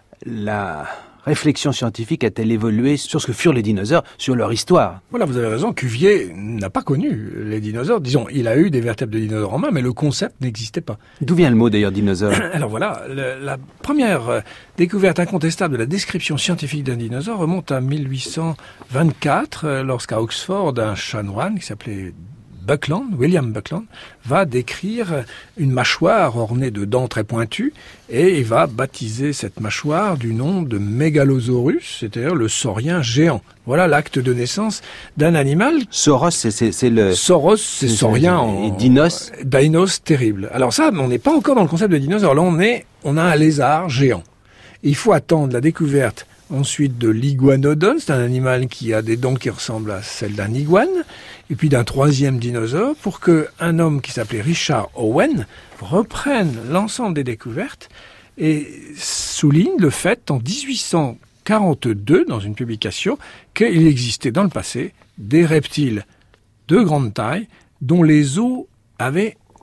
la réflexion scientifique a-t-elle évolué sur ce que furent les dinosaures, sur leur histoire? Voilà, vous avez raison, Cuvier n'a pas connu les dinosaures. Disons, il a eu des vertèbres de dinosaures en main, mais le concept n'existait pas. D'où vient le mot d'ailleurs dinosaure? Alors voilà, le, la première découverte incontestable de la description scientifique d'un dinosaure remonte à mille huit cent vingt-quatre, lorsqu'à Oxford, un chanoine qui s'appelait Buckland, William Buckland, va décrire une mâchoire ornée de dents très pointues, et il va baptiser cette mâchoire du nom de Megalosaurus, c'est-à-dire le saurien géant. Voilà l'acte de naissance d'un animal. Sauros, c'est, c'est, c'est le... Sauros, c'est, c'est saurien. Et en... Dinos. Dinos, terrible. Alors ça, on n'est pas encore dans le concept de dinosaure. Là, on est, on a un lézard géant. Il faut attendre la découverte ensuite de l'iguanodon, c'est un animal qui a des dents qui ressemblent à celles d'un iguane, et puis d'un troisième dinosaure, pour qu'un homme qui s'appelait Richard Owen reprenne l'ensemble des découvertes et souligne le fait, en dix-huit cent quarante-deux, dans une publication, qu'il existait dans le passé des reptiles de grande taille dont les os avaient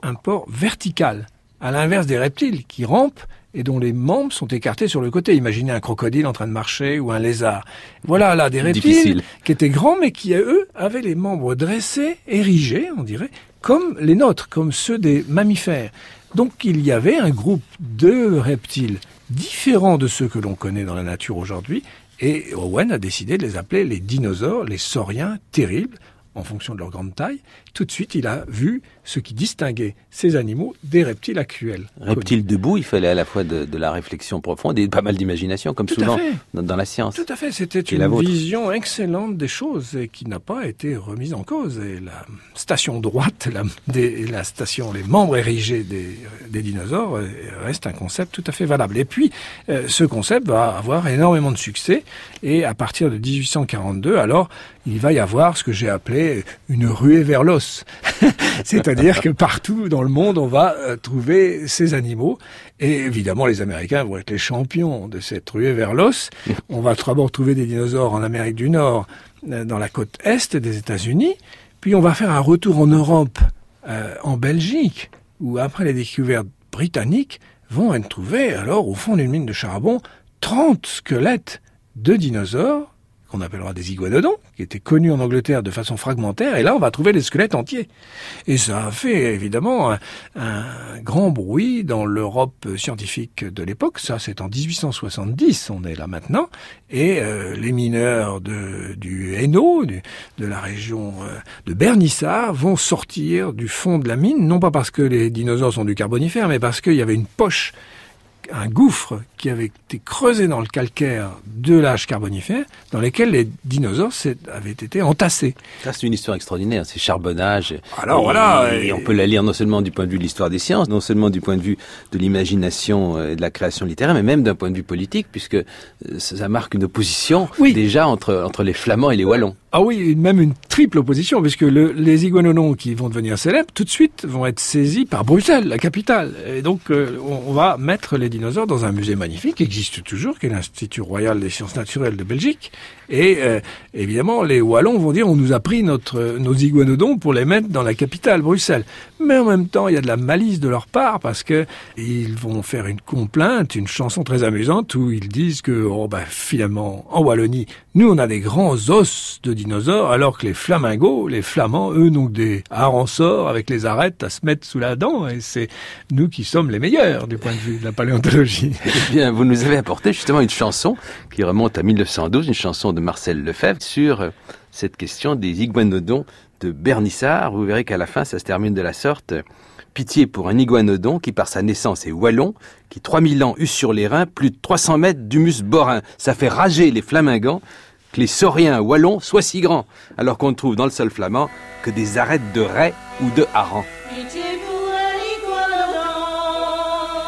un port vertical, à l'inverse des reptiles qui rampent et dont les membres sont écartés sur le côté. Imaginez un crocodile en train de marcher ou un lézard. Voilà là des reptiles Difficile. qui étaient grands mais qui, eux, avaient les membres dressés, érigés, on dirait, comme les nôtres, comme ceux des mammifères. Donc il y avait un groupe de reptiles différents de ceux que l'on connaît dans la nature aujourd'hui, et Owen a décidé de les appeler les dinosaures, les sauriens terribles, en fonction de leur grande taille. Tout de suite, il a vu ce qui distinguait ces animaux des reptiles actuels. Reptiles debout, il fallait à la fois de, de la réflexion profonde et pas mal d'imagination, comme Tout souvent dans, dans la science. Tout à fait, c'était une vision excellente des choses et qui n'a pas été remise en cause. Et la station droite, la, des, la station, les membres érigés des, des dinosaures reste un concept tout à fait valable. Et puis, euh, ce concept va avoir énormément de succès et à partir de dix-huit cent quarante-deux, alors, il va y avoir ce que j'ai appelé une ruée vers l'os. C'est-à-dire que partout dans le monde, on va euh, trouver ces animaux. Et évidemment, les Américains vont être les champions de cette ruée vers l'os. On va d'abord trouver des dinosaures en Amérique du Nord, euh, dans la côte est des États-Unis. Puis on va faire un retour en Europe, euh, en Belgique, où après les découvertes britanniques, vont être trouvés, alors, au fond d'une mine de charbon, trente squelettes de dinosaures, qu'on appellera des iguanodons, qui étaient connus en Angleterre de façon fragmentaire, et là on va trouver les squelettes entiers. Et ça a fait évidemment un, un grand bruit dans l'Europe scientifique de l'époque, ça c'est en dix-huit cent soixante-dix, on est là maintenant, et euh, les mineurs de, du Hainaut, du, de la région euh, de Bernissart, vont sortir du fond de la mine, non pas parce que les dinosaures sont du Carbonifère, mais parce qu'il y avait une poche, un gouffre qui avait été creusé dans le calcaire de l'âge carbonifère, dans lequel les dinosaures avaient été entassés. Ça, c'est une histoire extraordinaire, c'est charbonnage. Alors et, voilà. Et, et on peut la lire non seulement du point de vue de l'histoire des sciences, non seulement du point de vue de l'imagination et de la création littéraire, mais même d'un point de vue politique, puisque ça marque une opposition oui. déjà entre, entre les Flamands et les Wallons. Ah oui, même une triple opposition, puisque le, les iguanodons qui vont devenir célèbres, tout de suite, vont être saisis par Bruxelles, la capitale. Et donc, euh, on, on va mettre les dinosaures dans un musée magnifique, qui existe toujours, qui est l'Institut Royal des Sciences Naturelles de Belgique. Et euh, évidemment, les Wallons vont dire, on nous a pris notre, nos iguanodons pour les mettre dans la capitale, Bruxelles. Mais en même temps, il y a de la malice de leur part, parce que ils vont faire une complainte, une chanson très amusante, où ils disent que, oh ben, finalement, en Wallonie, nous, on a des grands os de dinosaures, alors que les flamingos, les flamands, eux, n'ont que des harensorts avec les arêtes à se mettre sous la dent, et c'est nous qui sommes les meilleurs du point de vue de la paléontologie. Eh bien, vous nous avez apporté justement une chanson qui remonte à mille neuf cent douze, une chanson de Marcel Lefebvre sur cette question des iguanodons de Bernissart. Vous verrez qu'à la fin, ça se termine de la sorte. Pitié pour un iguanodon qui, par sa naissance, est wallon, qui trois mille ans eut sur les reins plus de trois cents mètres d'humus borin. Ça fait rager les flamingants que les sauriens wallons soient si grands, alors qu'on ne trouve dans le sol flamand que des arêtes de raies ou de harengs. Pitié pour un iguanodon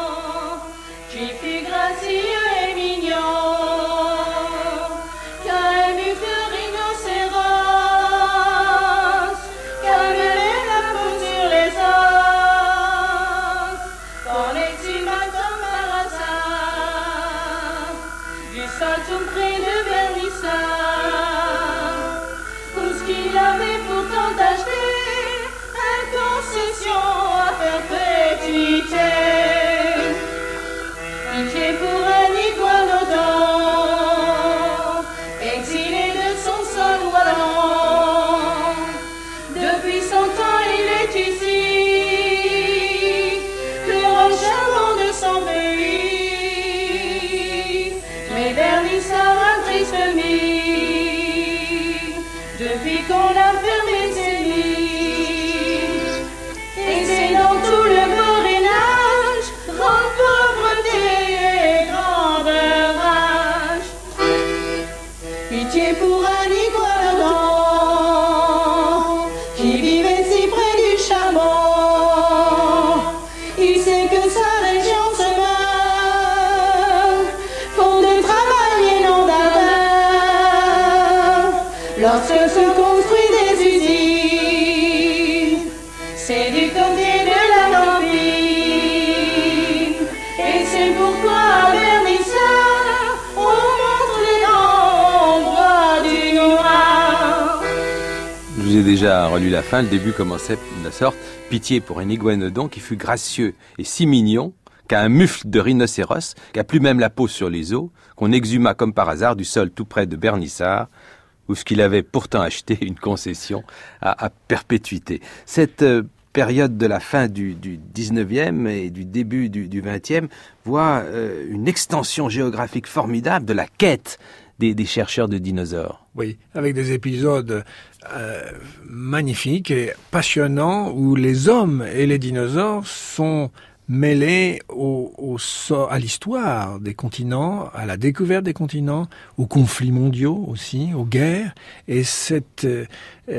qui fut gracieux et mignon, qu'un buffle rhinocéros, qu'amenait la peau sur les os, qu'on exhuma comme par hasard, du sol tout près de Bernissart. Tout ce qu'il avait pourtant acheté, concession à perpétuité. Pitié pour un iguanodon, exilé de son sol wallon. Depuis cent ans il est ici, pleurant au charbon de son pays. Mais Bernissart a triste mine, depuis qu'on l'a fermé ses lits. Et c'est dans tout le borinage, grande pauvreté et grande rage. Pitié pour un iguanodon qui vivait si près du charbon. Il sait que sa région se meurt pour de travailler non d'avant. Lorsque se construit des usines, c'est du côté de la Lambine. Et c'est pourquoi à Bernissart, on montre les grands bras du noir. Je vous ai déjà relu la fin. Le début commençait de la sorte. Pitié pour un iguanodon qui fut gracieux et si mignon qu'à un mufle de rhinocéros, qui a plus même la peau sur les os, qu'on exhuma comme par hasard du sol tout près de Bernissart, où ce qu'il avait pourtant acheté une concession à, à perpétuité. Cette euh, période de la fin du, du dix-neuvième et du début du, du vingtième voit euh, une extension géographique formidable de la quête des, des chercheurs de dinosaures. Oui, avec des épisodes euh, magnifiques et passionnants où les hommes et les dinosaures sont mêlés au, au sort, à l'histoire des continents, à la découverte des continents, aux conflits mondiaux aussi, aux guerres. Et cette euh,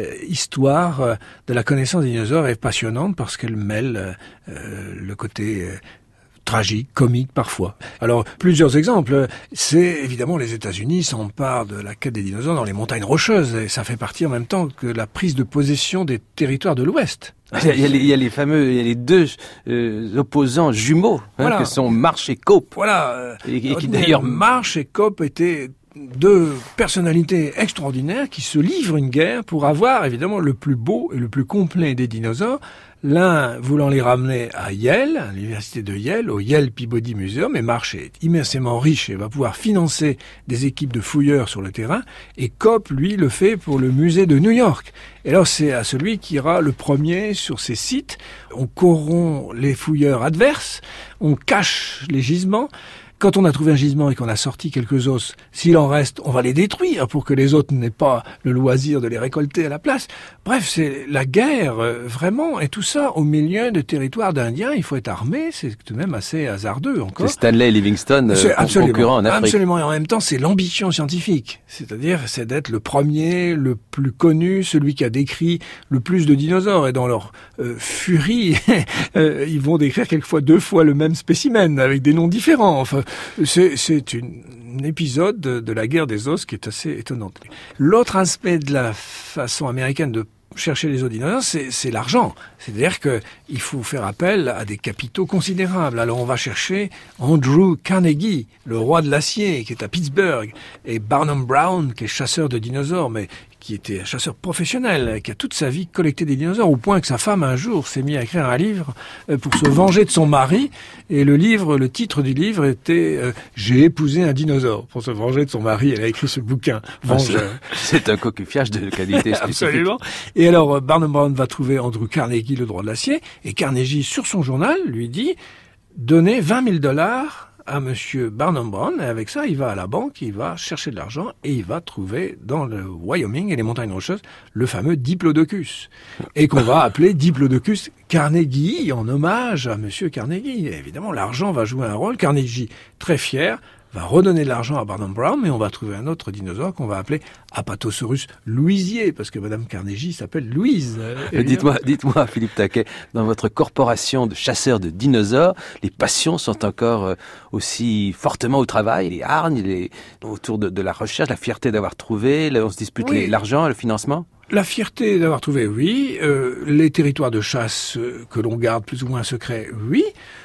histoire euh, de la connaissance des dinosaures est passionnante parce qu'elle mêle euh, le côté euh, tragique, comique parfois. Alors, plusieurs exemples. C'est évidemment les États-Unis s'emparent de la quête des dinosaures dans les montagnes rocheuses. Et ça fait partie en même temps que la prise de possession des territoires de l'Ouest. Il y a les, il y a les fameux, il y a les deux euh, opposants jumeaux, hein, voilà. que sont Marsh et Cope. Voilà. Euh, et, et qui d'ailleurs Marsh et Cope étaient deux personnalités extraordinaires qui se livrent une guerre pour avoir évidemment le plus beau et le plus complet des dinosaures. L'un voulant les ramener à Yale, à l'université de Yale, au Yale Peabody Museum, et Marsh est immensément riche et va pouvoir financer des équipes de fouilleurs sur le terrain, et Cope, lui, le fait pour le musée de New York. Et alors c'est à celui qui ira le premier sur ces sites. On corrompt les fouilleurs adverses, on cache les gisements. Quand on a trouvé un gisement et qu'on a sorti quelques os, s'il en reste, on va les détruire pour que les autres n'aient pas le loisir de les récolter à la place. Bref, c'est la guerre, euh, vraiment, et tout ça au milieu de territoires d'Indiens. Il faut être armé, c'est tout de même assez hasardeux encore. C'est Stanley Livingstone, euh, concurrent en Afrique. Absolument, et en même temps, c'est l'ambition scientifique. C'est-à-dire, c'est d'être le premier, le plus connu, celui qui a décrit le plus de dinosaures. Et dans leur euh, furie, euh, ils vont décrire quelquefois deux fois le même spécimen, avec des noms différents. Enfin, C'est, c'est une, un épisode de, de la guerre des os qui est assez étonnante. L'autre aspect de la façon américaine de chercher les os dinosaures, c'est, c'est l'argent. C'est-à-dire que il faut faire appel à des capitaux considérables. Alors on va chercher Andrew Carnegie, le roi de l'acier, qui est à Pittsburgh, et Barnum Brown, qui est chasseur de dinosaures, mais qui était un chasseur professionnel, qui a toute sa vie collecté des dinosaures, au point que sa femme, un jour, s'est mise à écrire un livre pour se venger de son mari. Et le livre, le titre du livre était euh, « J'ai épousé un dinosaure ». Pour se venger de son mari, elle a écrit ce bouquin. Vengeur. C'est un cocufiage de qualité spécifique. Absolument. Et alors, Barnum Brown va trouver Andrew Carnegie, le droit de l'acier, et Carnegie, sur son journal, lui dit « Donnez vingt mille dollars à monsieur Barnum Brown, et avec ça, il va à la banque, il va chercher de l'argent, et il va trouver dans le Wyoming et les montagnes rocheuses le fameux Diplodocus, et qu'on va appeler Diplodocus Carnegie, en hommage à monsieur Carnegie. Et évidemment, l'argent va jouer un rôle. Carnegie, très fier, va redonner de l'argent à Barnum Brown, mais on va trouver un autre dinosaure qu'on va appeler Apatosaurus louisier, parce que madame Carnegie s'appelle Louise. Euh, dites-moi, dites-moi, Philippe Taquet, dans votre corporation de chasseurs de dinosaures, les passions sont encore euh, aussi fortement au travail, les hargnes, les, autour de, de la recherche, la fierté d'avoir trouvé, là, on se dispute oui. les, l'argent, le financement? La fierté d'avoir trouvé, oui. Euh, les territoires de chasse euh, que l'on garde plus ou moins secrets, oui.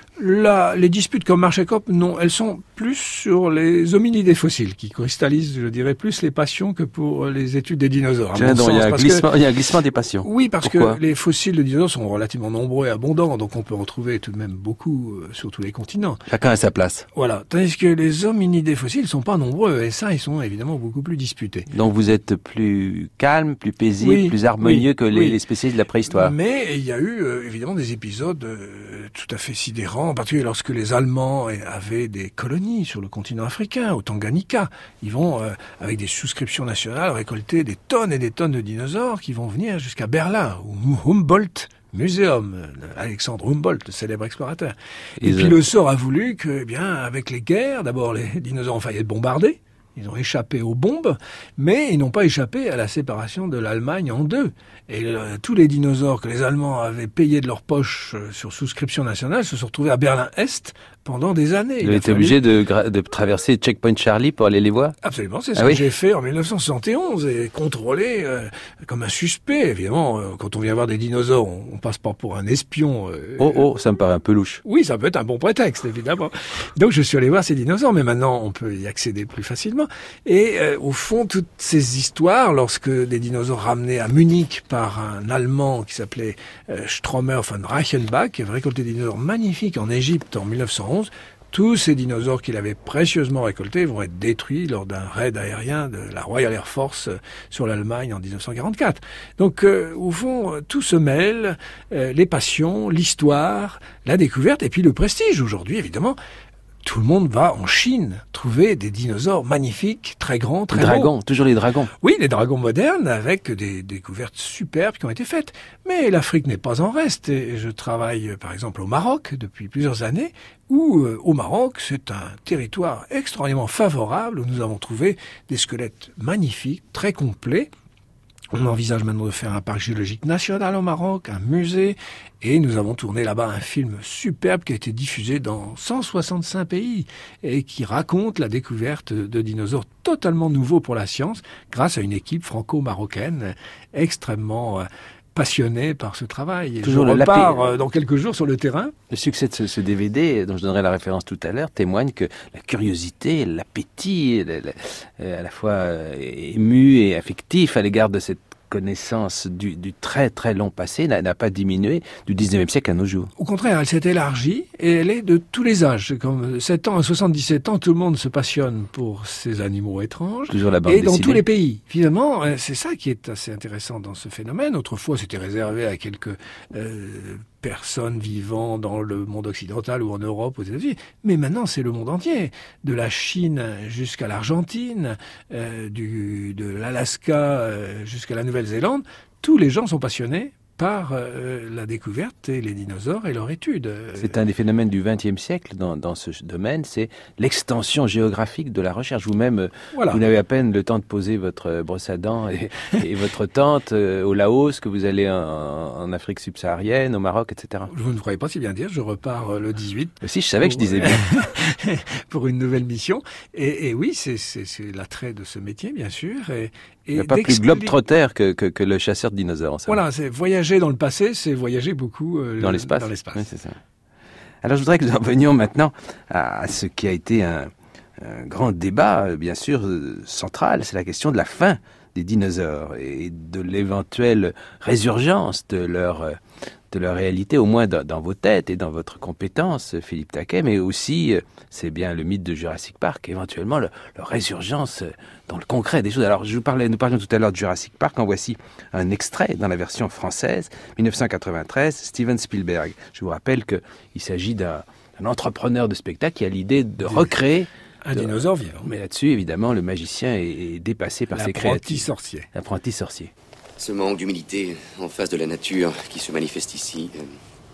Là, les disputes comme Marsh et Cope, non, elles sont plus sur les hominidés fossiles, qui cristallisent, je dirais, plus les passions que pour les études des dinosaures. Tiens, donc, il, y a un glissement, que, il y a un glissement des passions. Oui, parce Pourquoi? que les fossiles de dinosaures sont relativement nombreux et abondants, donc on peut en trouver tout de même beaucoup euh, sur tous les continents. Chacun a sa place. Voilà, tandis que les hominidés fossiles sont pas nombreux, et ça, ils sont évidemment beaucoup plus disputés. Donc vous êtes plus calme, plus paisible, oui, plus harmonieux oui, que les, oui. les spécialistes de la préhistoire. Mais il y a eu euh, évidemment des épisodes euh, tout à fait sidérants, en particulier lorsque les Allemands avaient des colonies sur le continent africain, au Tanganyika. Ils vont, euh, avec des souscriptions nationales, récolter des tonnes et des tonnes de dinosaures qui vont venir jusqu'à Berlin, au Humboldt Museum, Alexandre Humboldt, le célèbre explorateur. Et, et puis le sort a voulu que, eh bien, avec les guerres, d'abord les dinosaures ont failli être bombardés. Ils ont échappé aux bombes, mais ils n'ont pas échappé à la séparation de l'Allemagne en deux. Et euh, tous les dinosaures que les Allemands avaient payés de leur poche euh, sur souscription nationale se sont retrouvés à Berlin-Est, pendant des années. Vous avez été obligé de, de traverser Checkpoint Charlie pour aller les voir? Absolument, c'est ce ah que oui j'ai fait en dix-neuf cent soixante et onze et contrôlé euh, comme un suspect. Évidemment, euh, quand on vient voir des dinosaures, on, on passe pas pour un espion. Euh, oh, oh, ça me paraît un peu louche. Oui, ça peut être un bon prétexte, évidemment. Donc je suis allé voir ces dinosaures, mais maintenant on peut y accéder plus facilement. Et euh, au fond, toutes ces histoires, lorsque des dinosaures ramenés à Munich par un Allemand qui s'appelait euh, Stromer von Reichenbach, qui avait récolté des dinosaures magnifiques en Égypte en dix-neuf cent onze, tous ces dinosaures qu'il avait précieusement récoltés vont être détruits lors d'un raid aérien de la Royal Air Force sur l'Allemagne en dix-neuf cent quarante-quatre. Donc, euh, au fond, tout se mêle, euh, les passions, l'histoire, la découverte et puis le prestige. Aujourd'hui, évidemment, tout le monde va en Chine trouver des dinosaures magnifiques, très grands, très beaux. Les dragons, toujours les dragons. Oui, les dragons modernes avec des découvertes superbes qui ont été faites. Mais l'Afrique n'est pas en reste. Et je travaille par exemple au Maroc depuis plusieurs années, où euh, au Maroc, c'est un territoire extraordinairement favorable où nous avons trouvé des squelettes magnifiques, très complets. On envisage maintenant de faire un parc géologique national au Maroc, un musée, et nous avons tourné là-bas un film superbe qui a été diffusé dans cent soixante-cinq pays et qui raconte la découverte de dinosaures totalement nouveaux pour la science grâce à une équipe franco-marocaine extrêmement passionnée par ce travail. Et Toujours je le repars lapin. dans quelques jours sur le terrain. Le succès de ce, ce D V D, dont je donnerai la référence tout à l'heure, témoigne que la curiosité, l'appétit, la, la, à la fois ému et affectif à l'égard de cette connaissance du, du très très long passé n'a, n'a pas diminué du dix-neuvième siècle à nos jours. Au contraire, elle s'est élargie et elle est de tous les âges. Comme sept ans à soixante-dix-sept ans, tout le monde se passionne pour ces animaux étranges. Toujours la bande et dans dessinée. tous les pays. Finalement, c'est ça qui est assez intéressant dans ce phénomène. Autrefois, c'était réservé à quelques euh, personnes vivant dans le monde occidental ou en Europe, aux États-Unis. Mais maintenant, c'est le monde entier. De la Chine jusqu'à l'Argentine, euh, du, de l'Alaska euh, jusqu'à la Nouvelle-Zélande, tous les gens sont passionnés par euh, la découverte et les dinosaures et leur étude. C'est un des phénomènes du vingtième siècle dans, dans ce domaine, c'est l'extension géographique de la recherche. Vous-même, voilà. Vous n'avez à peine le temps de poser votre brosse à dents et, et votre tente euh, au Laos, que vous allez en, en Afrique subsaharienne, au Maroc, et cetera. Vous ne croyez pas si bien dire, je repars le dix-huit. Si, je savais pour, que je disais bien. pour une nouvelle mission. Et, et oui, c'est, c'est, c'est l'attrait de ce métier, bien sûr. Et, Il n'y a pas plus globe-trotter que, que, que le chasseur de dinosaures. Voilà, c'est voyager dans le passé, c'est voyager beaucoup euh, dans l'espace. Dans l'espace. Oui, c'est ça. Alors, je voudrais que nous en venions maintenant à, à ce qui a été un, un grand débat, bien sûr, euh, central. C'est la question de la fin des dinosaures et de l'éventuelle résurgence de leur... Euh, de leur réalité, au moins dans, dans vos têtes et dans votre compétence, Philippe Taquet, mais aussi, c'est bien le mythe de Jurassic Park, éventuellement le, leur résurgence dans le concret des choses. Alors, je vous parlais, nous parlions tout à l'heure de Jurassic Park, en voici un extrait dans la version française, dix-neuf cent quatre-vingt-treize, Steven Spielberg. Je vous rappelle qu'il s'agit d'un, d'un entrepreneur de spectacle qui a l'idée de recréer un de, dinosaure vivant. Mais là-dessus, évidemment, le magicien est, est dépassé par ses créatifs. L'apprenti sorcier. L'apprenti sorcier. Ce manque d'humilité en face de la nature qui se manifeste ici euh,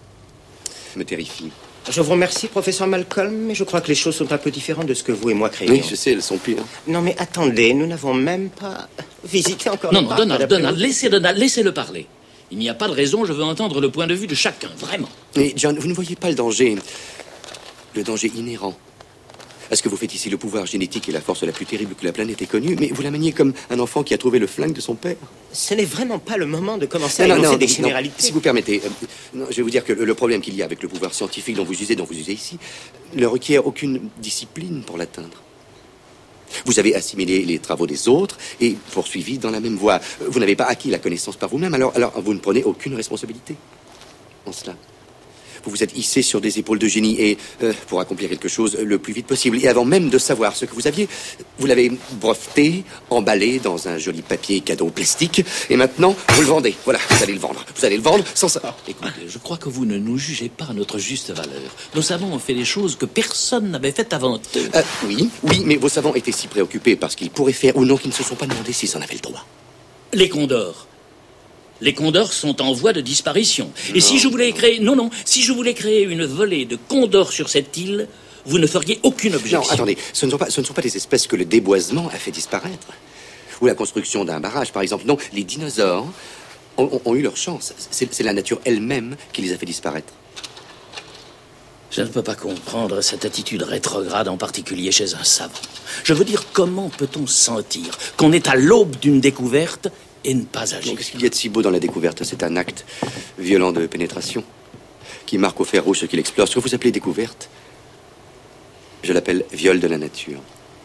me terrifie. Je vous remercie, professeur Malcolm, mais je crois que les choses sont un peu différentes de ce que vous et moi créons. Oui, je sais, elles sont pires. Non, mais attendez, nous n'avons même pas visité encore... Non, non, Donald, Donald, laissez Donald, laissez-le parler. Il n'y a pas de raison, je veux entendre le point de vue de chacun, vraiment. Mais John, vous ne voyez pas le danger, le danger inhérent à ce que vous faites ici. Le pouvoir génétique est la force la plus terrible que la planète ait connue, mais vous la maniez comme un enfant qui a trouvé le flingue de son père. Ce n'est vraiment pas le moment de commencer non, à non, énoncer non, des non, généralités. Si vous permettez, euh, non, je vais vous dire que le, le problème qu'il y a avec le pouvoir scientifique dont vous usez, dont vous usez ici, ne requiert aucune discipline pour l'atteindre. Vous avez assimilé les travaux des autres et poursuivi dans la même voie. Vous n'avez pas acquis la connaissance par vous-même, alors, alors vous ne prenez aucune responsabilité en cela. Vous vous êtes hissé sur des épaules de génie et, euh, pour accomplir quelque chose le plus vite possible. Et avant même de savoir ce que vous aviez, vous l'avez breveté, emballé dans un joli papier cadeau plastique. Et maintenant, vous le vendez. Voilà, vous allez le vendre. Vous allez le vendre sans ça. Écoutez, je crois que vous ne nous jugez pas à notre juste valeur. Nos savants ont fait des choses que personne n'avait faites avant eux. Euh, oui, oui, mais vos savants étaient si préoccupés par ce qu'ils pourraient faire ou non qu'ils ne se sont pas demandé s'ils en avaient le droit. Les condors. Les condors sont en voie de disparition. Et non, si je voulais non. créer... Non, non. Si je voulais créer une volée de condors sur cette île, vous ne feriez aucune objection. Non, attendez. Ce ne sont pas, ce ne sont pas des espèces que le déboisement a fait disparaître. Ou la construction d'un barrage, par exemple. Non, les dinosaures ont, ont, ont eu leur chance. C'est, c'est la nature elle-même qui les a fait disparaître. Je ne peux pas comprendre cette attitude rétrograde, en particulier chez un savant. Je veux dire, comment peut-on sentir qu'on est à l'aube d'une découverte et ne pas agir? Qu'est-ce qu'il y a de si beau dans la découverte? C'est un acte violent de pénétration qui marque au fer rouge ce qu'il explore. Ce que vous appelez découverte, je l'appelle viol de la nature.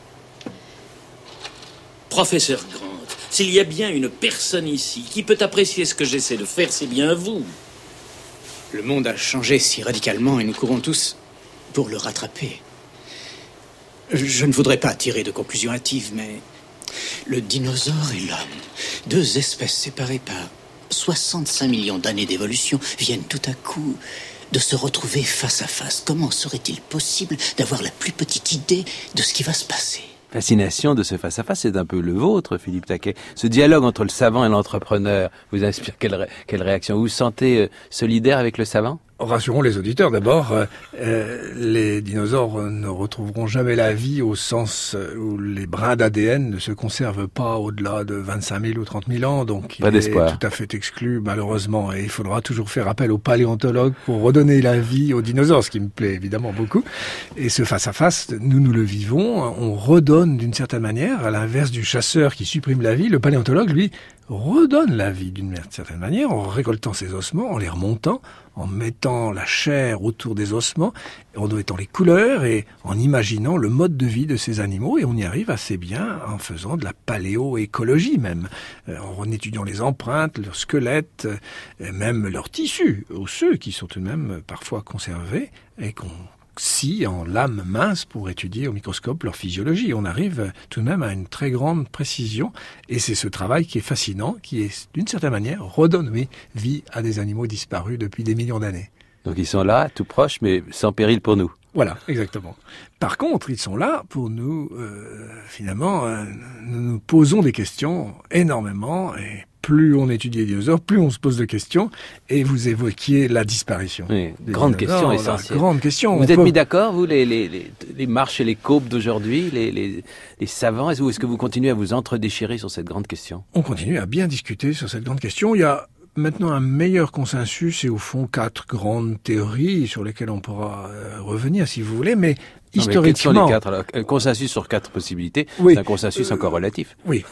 Professeur Grant, s'il y a bien une personne ici qui peut apprécier ce que j'essaie de faire, c'est bien vous. Le monde a changé si radicalement et nous courons tous pour le rattraper. Je, je ne voudrais pas tirer de conclusions hâtives, mais le dinosaure et l'homme, deux espèces séparées par soixante-cinq millions d'années d'évolution, viennent tout à coup de se retrouver face à face. Comment serait-il possible d'avoir la plus petite idée de ce qui va se passer? Fascination de ce face-à-face, c'est un peu le vôtre, Philippe Taquet. Ce dialogue entre le savant et l'entrepreneur vous inspire quelle, ré- quelle réaction? Vous vous sentez euh, solidaire avec le savant? Rassurons les auditeurs. D'abord, euh, euh, les dinosaures ne retrouveront jamais la vie au sens où les brins d'A D N ne se conservent pas au-delà de vingt-cinq mille ou trente mille ans. Donc, pas il d'espoir. est tout à fait exclu, malheureusement. Et il faudra toujours faire appel aux paléontologues pour redonner la vie aux dinosaures, ce qui me plaît évidemment beaucoup. Et ce face-à-face, nous, nous le vivons. On redonne d'une certaine manière, à l'inverse du chasseur qui supprime la vie, le paléontologue, lui, redonne la vie d'une certaine manière en récoltant ses ossements, en les remontant, en mettant la chair autour des ossements, en mettant les couleurs et en imaginant le mode de vie de ces animaux. Et on y arrive assez bien en faisant de la paléoécologie même, en étudiant les empreintes, leurs squelettes, même leurs tissus osseux qui sont tout de même parfois conservés et qu'on scie en lames minces pour étudier au microscope leur physiologie. On arrive tout de même à une très grande précision et c'est ce travail qui est fascinant, qui est d'une certaine manière redonne oui, vie à des animaux disparus depuis des millions d'années. Donc ils sont là, tout proches, mais sans péril pour nous. Voilà, exactement. Par contre, ils sont là pour nous, euh, finalement, euh, nous nous posons des questions énormément et plus on étudie les dinosaures, plus on se pose de questions. Et vous évoquiez la disparition. Oui, grande question essentielle. Grande question. Vous êtes peut... mis d'accord, vous, les, les, les, les marches et les courbes d'aujourd'hui, les, les, les savants, est-ce que, est-ce que vous continuez à vous entredéchirer sur cette grande question? On continue à bien discuter sur cette grande question. Il y a maintenant un meilleur consensus et au fond quatre grandes théories sur lesquelles on pourra euh, revenir si vous voulez, mais non, historiquement... Mais quelles sont les quatre? Alors, un consensus sur quatre possibilités, oui. C'est un consensus euh, encore relatif. Oui.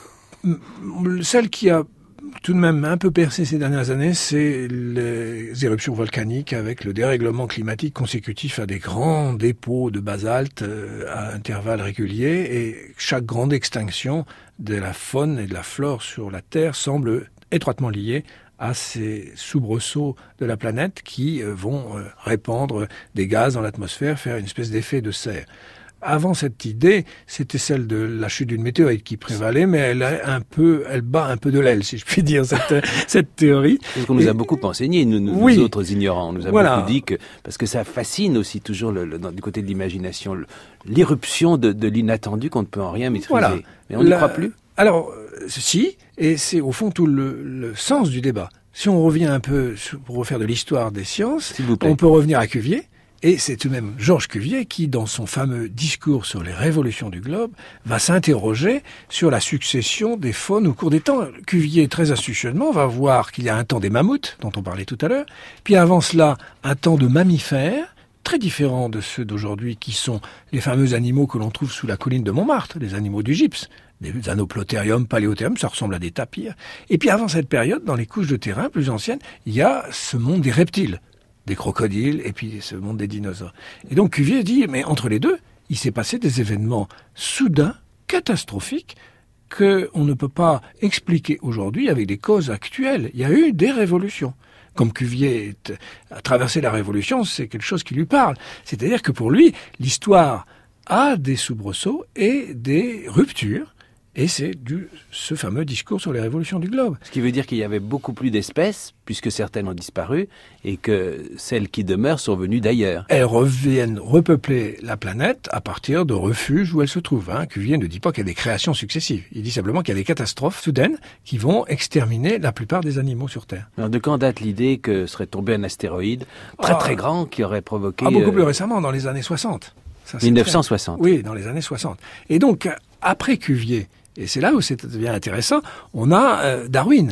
Celle qui a tout de même un peu percé ces dernières années, c'est les éruptions volcaniques avec le dérèglement climatique consécutif à des grands dépôts de basalte euh, à intervalles réguliers et chaque grande extinction de la faune et de la flore sur la Terre semble étroitement liée à ces soubresauts de la planète qui euh, vont euh, répandre des gaz dans l'atmosphère, faire une espèce d'effet de serre. Avant cette idée, c'était celle de la chute d'une météorite qui prévalait, mais elle a un peu, elle bat un peu de l'aile, si je puis dire, cette, cette théorie. C'est ce qu'on nous a beaucoup enseigné, nous, nous oui. autres ignorants. On nous a voilà. beaucoup dit que, parce que ça fascine aussi toujours le, le, dans, du côté de l'imagination, le, l'irruption de, de l'inattendu qu'on ne peut en rien maîtriser. Voilà. Mais on n'y la... croit plus. Alors, si, et c'est au fond tout le, le sens du débat. Si on revient un peu pour refaire de l'histoire des sciences, on peut revenir à Cuvier. Et c'est tout de même Georges Cuvier qui, dans son fameux discours sur les révolutions du globe, va s'interroger sur la succession des faunes au cours des temps. Cuvier, très astucieusement, va voir qu'il y a un temps des mammouths, dont on parlait tout à l'heure, puis avant cela, un temps de mammifères, très différents de ceux d'aujourd'hui, qui sont les fameux animaux que l'on trouve sous la colline de Montmartre, les animaux du gypse. Des anoplotherium, paléotherium, ça ressemble à des tapirs. Et puis avant cette période, dans les couches de terrain plus anciennes, il y a ce monde des reptiles, des crocodiles, et puis ce monde des dinosaures. Et donc Cuvier dit, mais entre les deux, il s'est passé des événements soudains, catastrophiques, qu'on ne peut pas expliquer aujourd'hui avec des causes actuelles. Il y a eu des révolutions. Comme Cuvier a traversé la révolution, c'est quelque chose qui lui parle. C'est-à-dire que pour lui, l'histoire a des soubresauts et des ruptures. Et c'est du, ce fameux discours sur les révolutions du globe. Ce qui veut dire qu'il y avait beaucoup plus d'espèces, puisque certaines ont disparu, et que celles qui demeurent sont venues d'ailleurs. Elles reviennent repeupler la planète à partir de refuges où elles se trouvent. Hein. Cuvier ne dit pas qu'il y a des créations successives. Il dit simplement qu'il y a des catastrophes soudaines qui vont exterminer la plupart des animaux sur Terre. Alors de quand date l'idée que serait tombé un astéroïde très ah, très grand qui aurait provoqué... Ah, beaucoup euh... plus récemment, dans les années soixante. Ça, mille neuf cent soixante. Très... Oui, dans les années soixante. Et donc, après Cuvier... Et c'est là où c'est devient intéressant. On a euh, Darwin.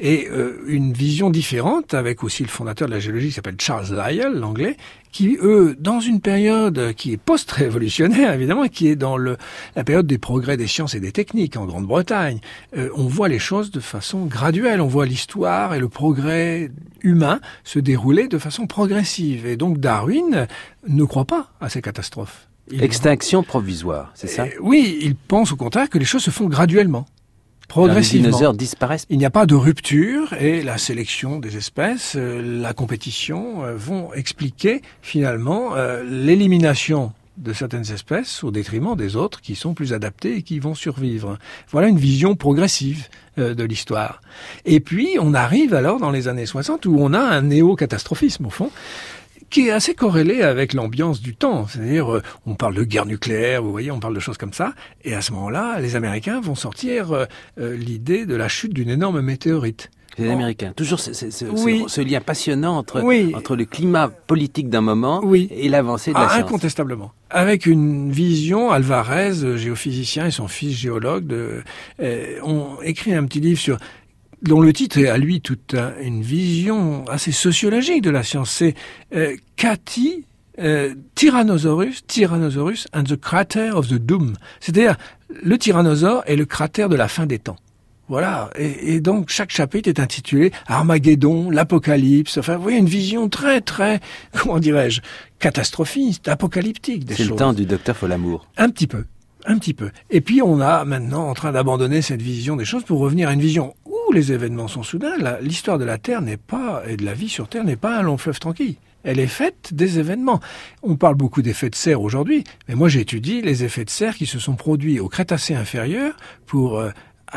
et euh, une vision différente avec aussi le fondateur de la géologie qui s'appelle Charles Lyell, l'anglais, qui, eux, dans une période qui est post-révolutionnaire, évidemment, qui est dans le, la période des progrès des sciences et des techniques en Grande-Bretagne, euh, on voit les choses de façon graduelle, on voit l'histoire et le progrès humain se dérouler de façon progressive. Et donc Darwin ne croit pas à ces catastrophes. Il... Extinction provisoire, c'est ça ? euh, Oui, il pense au contraire que les choses se font graduellement. Progressivement. Les dinosaures disparaissent. Il n'y a pas de rupture et la sélection des espèces, euh, la compétition euh, vont expliquer finalement euh, l'élimination de certaines espèces au détriment des autres qui sont plus adaptées et qui vont survivre. Voilà une vision progressive euh, de l'histoire. Et puis on arrive alors dans les années soixante où on a un néo-catastrophisme au fond, qui est assez corrélé avec l'ambiance du temps. C'est-à-dire, euh, on parle de guerre nucléaire, vous voyez, on parle de choses comme ça. Et à ce moment-là, les Américains vont sortir euh, euh, l'idée de la chute d'une énorme météorite. Les bon. Américains, toujours ce, ce, ce, oui. ce, ce lien passionnant entre, oui. entre le climat politique d'un moment oui. et l'avancée de la ah, science. Incontestablement. Avec une vision, Alvarez, géophysicien, et son fils géologue, de, euh, ont écrit un petit livre sur... dont le titre est à lui toute un, une vision assez sociologique de la science. C'est euh, Cathy, euh, Tyrannosaurus, Tyrannosaurus and the Crater of the Doom. C'est-à-dire le tyrannosaure et le cratère de la fin des temps. Voilà. Et, et donc chaque chapitre est intitulé Armageddon, l'Apocalypse. Enfin, vous voyez une vision très, très, comment dirais-je, catastrophiste, apocalyptique des C'est choses. C'est le temps du docteur Folamour. Un petit peu. Un petit peu. Et puis on a maintenant en train d'abandonner cette vision des choses pour revenir à une vision où les événements sont soudains. La, l'histoire de la Terre n'est pas, et de la vie sur Terre n'est pas un long fleuve tranquille. Elle est faite des événements. On parle beaucoup d'effets de serre aujourd'hui, mais moi j'étudie les effets de serre qui se sont produits au Crétacé inférieur pour euh,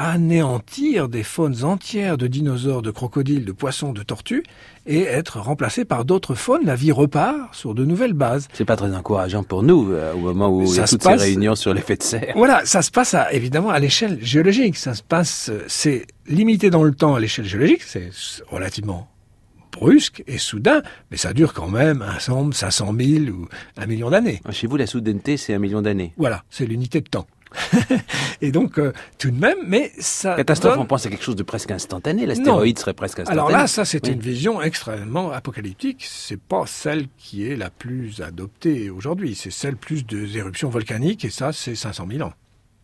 anéantir des faunes entières de dinosaures, de crocodiles, de poissons, de tortues, et être remplacés par d'autres faunes. La vie repart sur de nouvelles bases. C'est pas très encourageant pour nous, euh, au moment où il y a toutes passe, ces réunions sur l'effet de serre. Voilà, ça se passe à, évidemment à l'échelle géologique. Ça se passe, c'est limité dans le temps à l'échelle géologique, c'est relativement brusque et soudain, mais ça dure quand même un cent, cinq cent mille ou un million d'années. Chez vous, la soudaineté, c'est un million d'années. Voilà, c'est l'unité de temps. Et donc, euh, tout de même, mais ça... Catastrophe, donne... on pense à quelque chose de presque instantané. L'astéroïde serait presque instantané. Alors là, ça, c'est oui. une vision extrêmement apocalyptique. C'est pas celle qui est la plus adoptée aujourd'hui. C'est celle plus des éruptions volcaniques, et ça, c'est cinq cent mille ans.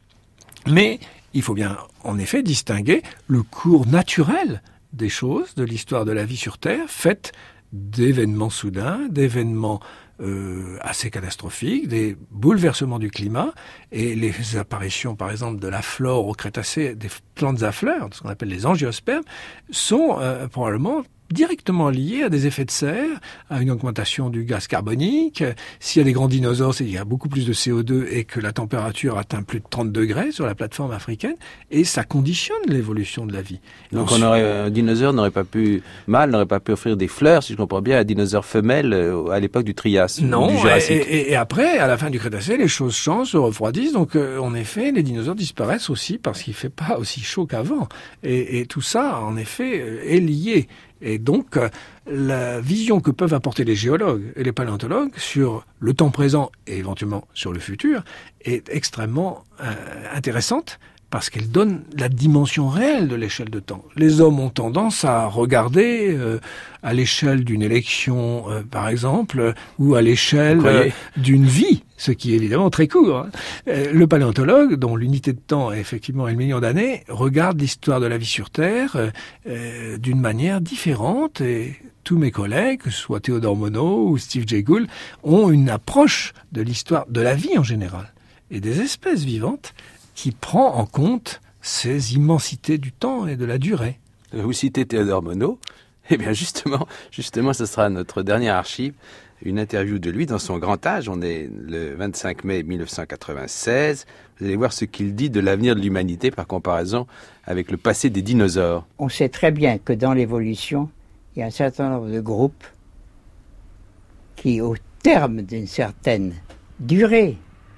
Mais il faut bien, en effet, distinguer le cours naturel des choses, de l'histoire de la vie sur Terre, faite d'événements soudains, d'événements Euh, assez catastrophiques, des bouleversements du climat et les apparitions, par exemple, de la flore au Crétacé, des plantes à fleurs, ce qu'on appelle les angiospermes, sont euh, probablement directement liés à des effets de serre, à une augmentation du gaz carbonique. S'il y a des grands dinosaures, c'est qu'il y a beaucoup plus de C O deux et que la température atteint plus de trente degrés sur la plateforme africaine, et ça conditionne l'évolution de la vie. Donc on aurait, un dinosaure n'aurait pas pu, mâle n'aurait pas pu offrir des fleurs, si je comprends bien, à un dinosaure femelle à l'époque du Trias, non, du Jurassique. Et, et, et après, à la fin du Crétacé, les choses changent, se refroidissent, donc euh, en effet, les dinosaures disparaissent aussi parce qu'il fait pas aussi chaud qu'avant. Et, et tout ça, en effet, est lié. Et donc, la vision que peuvent apporter les géologues et les paléontologues sur le temps présent et éventuellement sur le futur est extrêmement euh, intéressante parce qu'elle donne la dimension réelle de l'échelle de temps. Les hommes ont tendance à regarder euh, à l'échelle d'une élection, euh, par exemple, ou à l'échelle euh, d'une vie, ce qui est évidemment très court. Hein. Euh, le paléontologue, dont l'unité de temps est effectivement un million d'années, regarde l'histoire de la vie sur Terre euh, d'une manière différente, et tous mes collègues, que ce soit Théodore Monod ou Steve Jay Gould, ont une approche de l'histoire de la vie en général et des espèces vivantes qui prend en compte ces immensités du temps et de la durée. Vous citez Théodore Monod. Eh bien, justement, justement, ce sera notre dernière archive, une interview de lui dans son grand âge. On est le vingt-cinq mai mille neuf cent quatre-vingt-seize. Vous allez voir ce qu'il dit de l'avenir de l'humanité par comparaison avec le passé des dinosaures. On sait très bien que dans l'évolution, il y a un certain nombre de groupes qui, au terme d'une certaine durée,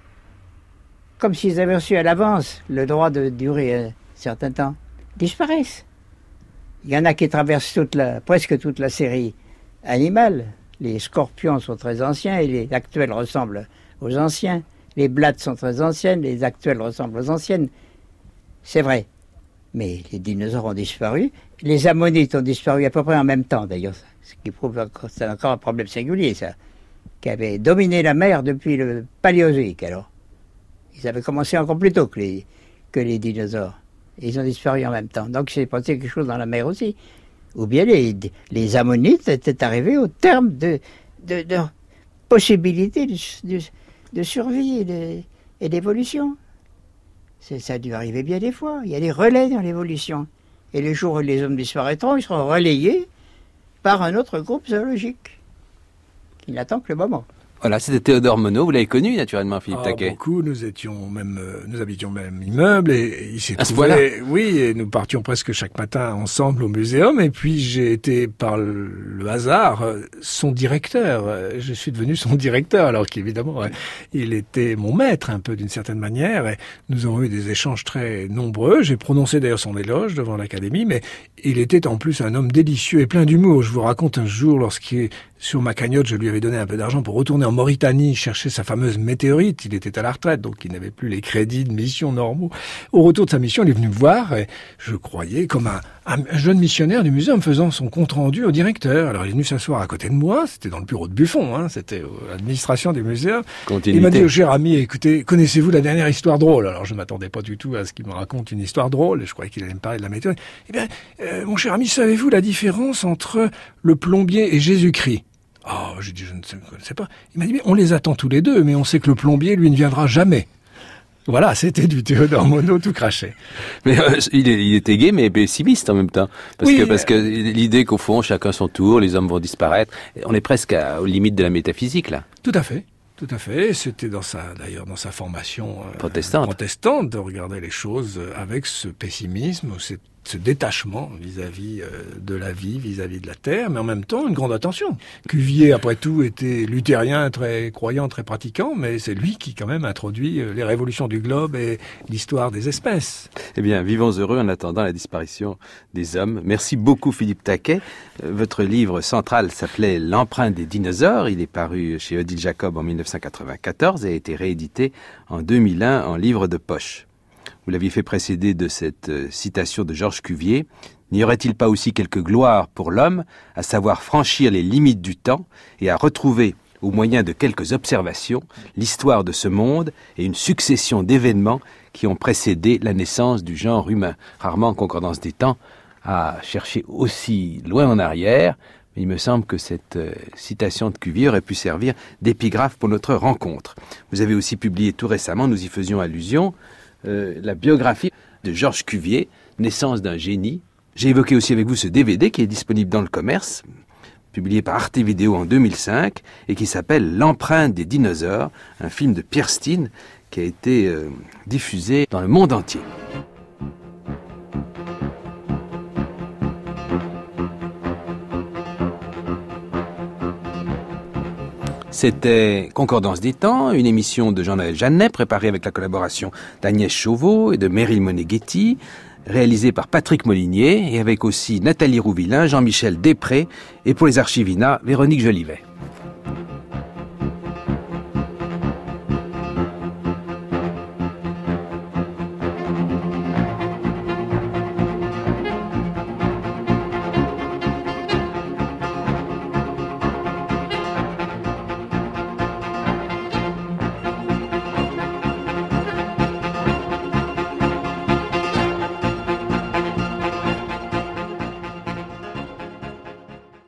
comme s'ils avaient reçu à l'avance le droit de durer un certain temps, disparaissent. Il y en a qui traversent toute la, presque toute la série animale. Les scorpions sont très anciens et les actuels ressemblent aux anciens. Les blattes sont très anciennes, les actuelles ressemblent aux anciennes. C'est vrai. Mais les dinosaures ont disparu. Les ammonites ont disparu à peu près en même temps, d'ailleurs. Ce qui prouve que c'est encore un problème singulier, ça. Qui avait dominé la mer depuis le Paléozoïque, alors. Ils avaient commencé encore plus tôt que les, que les dinosaures. Ils ont disparu en même temps. Donc, il s'est passé quelque chose dans la mer aussi. Ou bien les, les ammonites étaient arrivés au terme de, de, de possibilités de, de, de survie et, de, et d'évolution. C'est, ça a dû arriver bien des fois. Il y a des relais dans l'évolution. Et les jours où les hommes disparaîtront, ils seront relayés par un autre groupe zoologique qui n'attend que le moment. Voilà, c'était Théodore Monod. Vous l'avez connu, naturellement, Philippe ah, Taquet. Beaucoup. Nous étions même, euh, nous habitions même immeuble et, et il s'est à trouvé, ce oui, et nous partions presque chaque matin ensemble au muséum. Et puis j'ai été, par le, le hasard, euh, son directeur. Je suis devenu son directeur, alors qu'évidemment, euh, il était mon maître un peu d'une certaine manière. Et nous avons eu des échanges très nombreux. J'ai prononcé d'ailleurs son éloge devant l'Académie, mais il était en plus un homme délicieux et plein d'humour. Je vous raconte un jour, lorsqu'il sur ma cagnotte, je lui avais donné un peu d'argent pour retourner en Mauritanie chercher sa fameuse météorite. Il était à la retraite, donc il n'avait plus les crédits de mission normaux. Au retour de sa mission, il est venu me voir et je croyais comme un, un jeune missionnaire du musée en me faisant son compte-rendu au directeur. Alors il est venu s'asseoir à côté de moi, c'était dans le bureau de Buffon, hein, c'était l'administration du musée. Continuité. Il m'a dit, oh, cher ami, écoutez, connaissez-vous la dernière histoire drôle? Alors je ne m'attendais pas du tout à ce qu'il me raconte une histoire drôle, et je croyais qu'il allait me parler de la météorite. Eh bien, euh, mon cher ami, savez-vous la différence entre le plombier et Jésus-Christ? Oh, j'ai dit, je ne sais, je ne sais pas. Il m'a dit, mais on les attend tous les deux, mais on sait que le plombier, lui, ne viendra jamais. Voilà, c'était du Théodore Monod tout craché. Mais euh, il, il était gai, mais pessimiste en même temps. Parce oui, que parce que l'idée qu'au fond, chacun son tour, les hommes vont disparaître, on est presque à, aux limites de la métaphysique, là. Tout à fait. Tout à fait. C'était dans sa, d'ailleurs, dans sa formation euh, protestante. protestante de regarder les choses avec ce pessimisme, cette ce détachement vis-à-vis euh, de la vie, vis-à-vis de la terre, mais en même temps une grande attention. Cuvier, après tout, était luthérien, très croyant, très pratiquant, mais c'est lui qui quand même introduit euh, les révolutions du globe et l'histoire des espèces. Eh bien, vivons heureux en attendant la disparition des hommes. Merci beaucoup Philippe Taquet. Euh, votre livre central s'appelait L'empreinte des dinosaures. Il est paru chez Odile Jacob en dix-neuf cent quatre-vingt-quatorze et a été réédité en deux mille un en livre de poche. Vous l'aviez fait précéder de cette euh, citation de Georges Cuvier. N'y aurait-il pas aussi quelque gloire pour l'homme à savoir franchir les limites du temps et à retrouver, au moyen de quelques observations, l'histoire de ce monde et une succession d'événements qui ont précédé la naissance du genre humain. Rarement en concordance des temps à chercher aussi loin en arrière, mais il me semble que cette euh, citation de Cuvier aurait pu servir d'épigraphe pour notre rencontre. Vous avez aussi publié tout récemment, nous y faisions allusion, Euh, la biographie de Georges Cuvier, Naissance d'un génie. J'ai évoqué aussi avec vous ce D V D qui est disponible dans le commerce, publié par Arte Vidéo en deux mille cinq, et qui s'appelle L'empreinte des dinosaures, un film de Pierre Steen qui a été euh, diffusé dans le monde entier. C'était Concordance des temps, une émission de Jean-Noël Jeannet, préparée avec la collaboration d'Agnès Chauveau et de Meryl Moneghetti, réalisée par Patrick Molinier et avec aussi Nathalie Rouvillain, Jean-Michel Després et pour les Archivina, Véronique Jolivet.